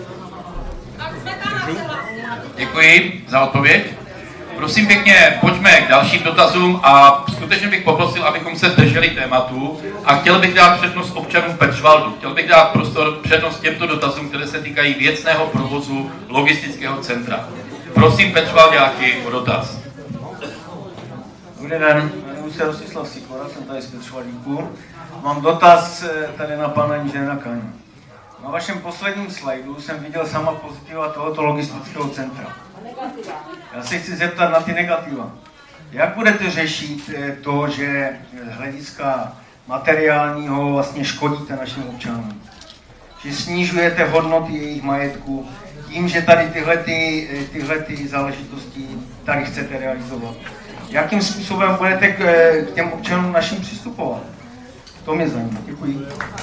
Děkuji za odpověď. Prosím pěkně, pojďme k dalším dotazům a skutečně bych poprosil, abychom se drželi tématu a chtěl bych dát přednost občanům Petřvaldu. Chtěl bych dát přednost těmto dotazům, které se týkají věcného provozu logistického centra. Prosím Petřvalďáky o dotaz. Dobrý den, jmenuji se Rostislav Sikora, jsem tady z Petřvaldíku. Mám dotaz tady na pana inženýra Kaňu. Na vašem posledním slajdu jsem viděl sama pozitiva tohoto logistického centra. Já se chci zeptat na ty negativa. Jak budete řešit to, že z hlediska materiálního vlastně škodíte našim občanům? Že snižujete hodnoty jejich majetku tím, že tady tyhle záležitosti tady chcete realizovat. Jakým způsobem budete k těm občanům našim přistupovat? To mě zajímá. Děkuji.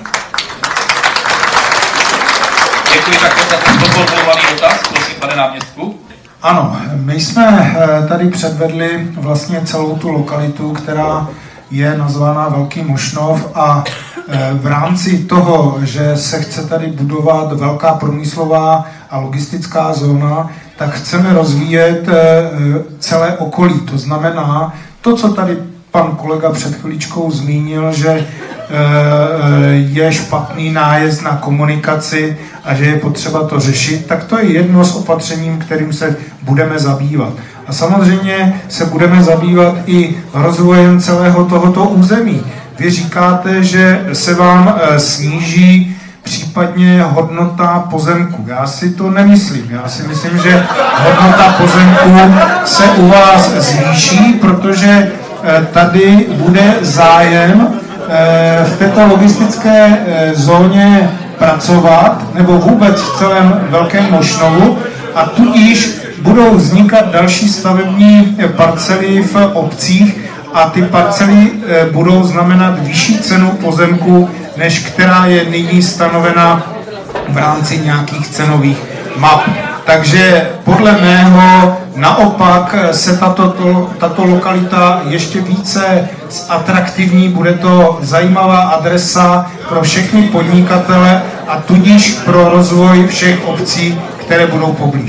Děkuji také za tento formulovaný dotaz. Prosím, pane náměstku. Ano, my jsme tady předvedli vlastně celou tu lokalitu, která je nazvána Velký Mošnov a v rámci toho, že se chce tady budovat velká průmyslová a logistická zóna, tak chceme rozvíjet celé okolí. To znamená, to, co tady pan kolega před chviličkou zmínil, že je špatný nájezd na komunikaci a že je potřeba to řešit, tak to je jedno z opatřením, kterým se budeme zabývat. A samozřejmě se budeme zabývat i rozvojem celého tohoto území. Vy říkáte, že se vám sníží případně hodnota pozemku. Já si to nemyslím. Já si myslím, že hodnota pozemku se u vás zvýší, protože tady bude zájem v této logistické zóně pracovat, nebo vůbec v celém Velkém Mošnovu, a tudíž budou vznikat další stavební parcely v obcích a ty parcely budou znamenat vyšší cenu pozemku než která je nyní stanovena v rámci nějakých cenových map. Takže podle mého naopak se tato lokalita ještě více atraktivní, bude to zajímavá adresa pro všechny podnikatele a tudíž pro rozvoj všech obcí, které budou poblíž.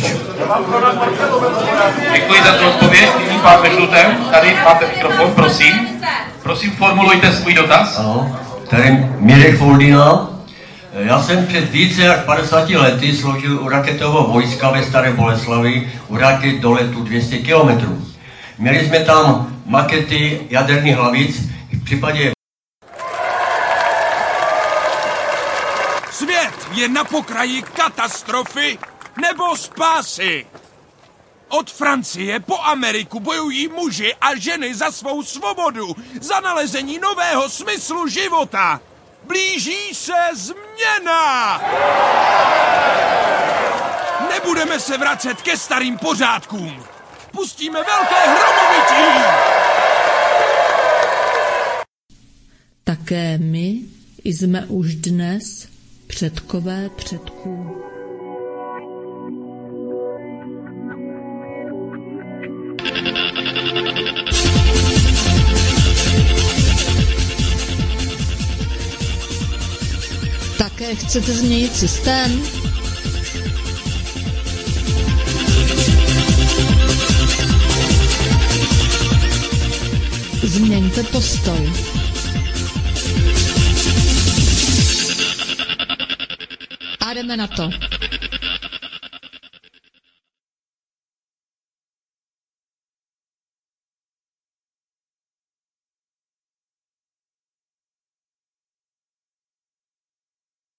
Děkuji za tu odpověď. Nyní pán Mešlutem, tady máte mikrofon, prosím. Prosím, formulujte svůj dotaz. Ano, tady Mirek Foldina. Já jsem před více jak 50 lety sloužil u raketového vojska ve Staré Boleslavi u raket do letu 200 km. Měli jsme tam makety jaderných hlavic v případě... Svět je na pokraji katastrofy nebo spásy. Od Francie po Ameriku bojují muži a ženy za svou svobodu, za nalezení nového smyslu života. Blíží se změna! Nebudeme se vracet ke starým pořádkům. Pustíme velké hromovití! Také my jsme už dnes předkové předků. Také chcete změnit systém? Změňte postoj. A jdeme na to.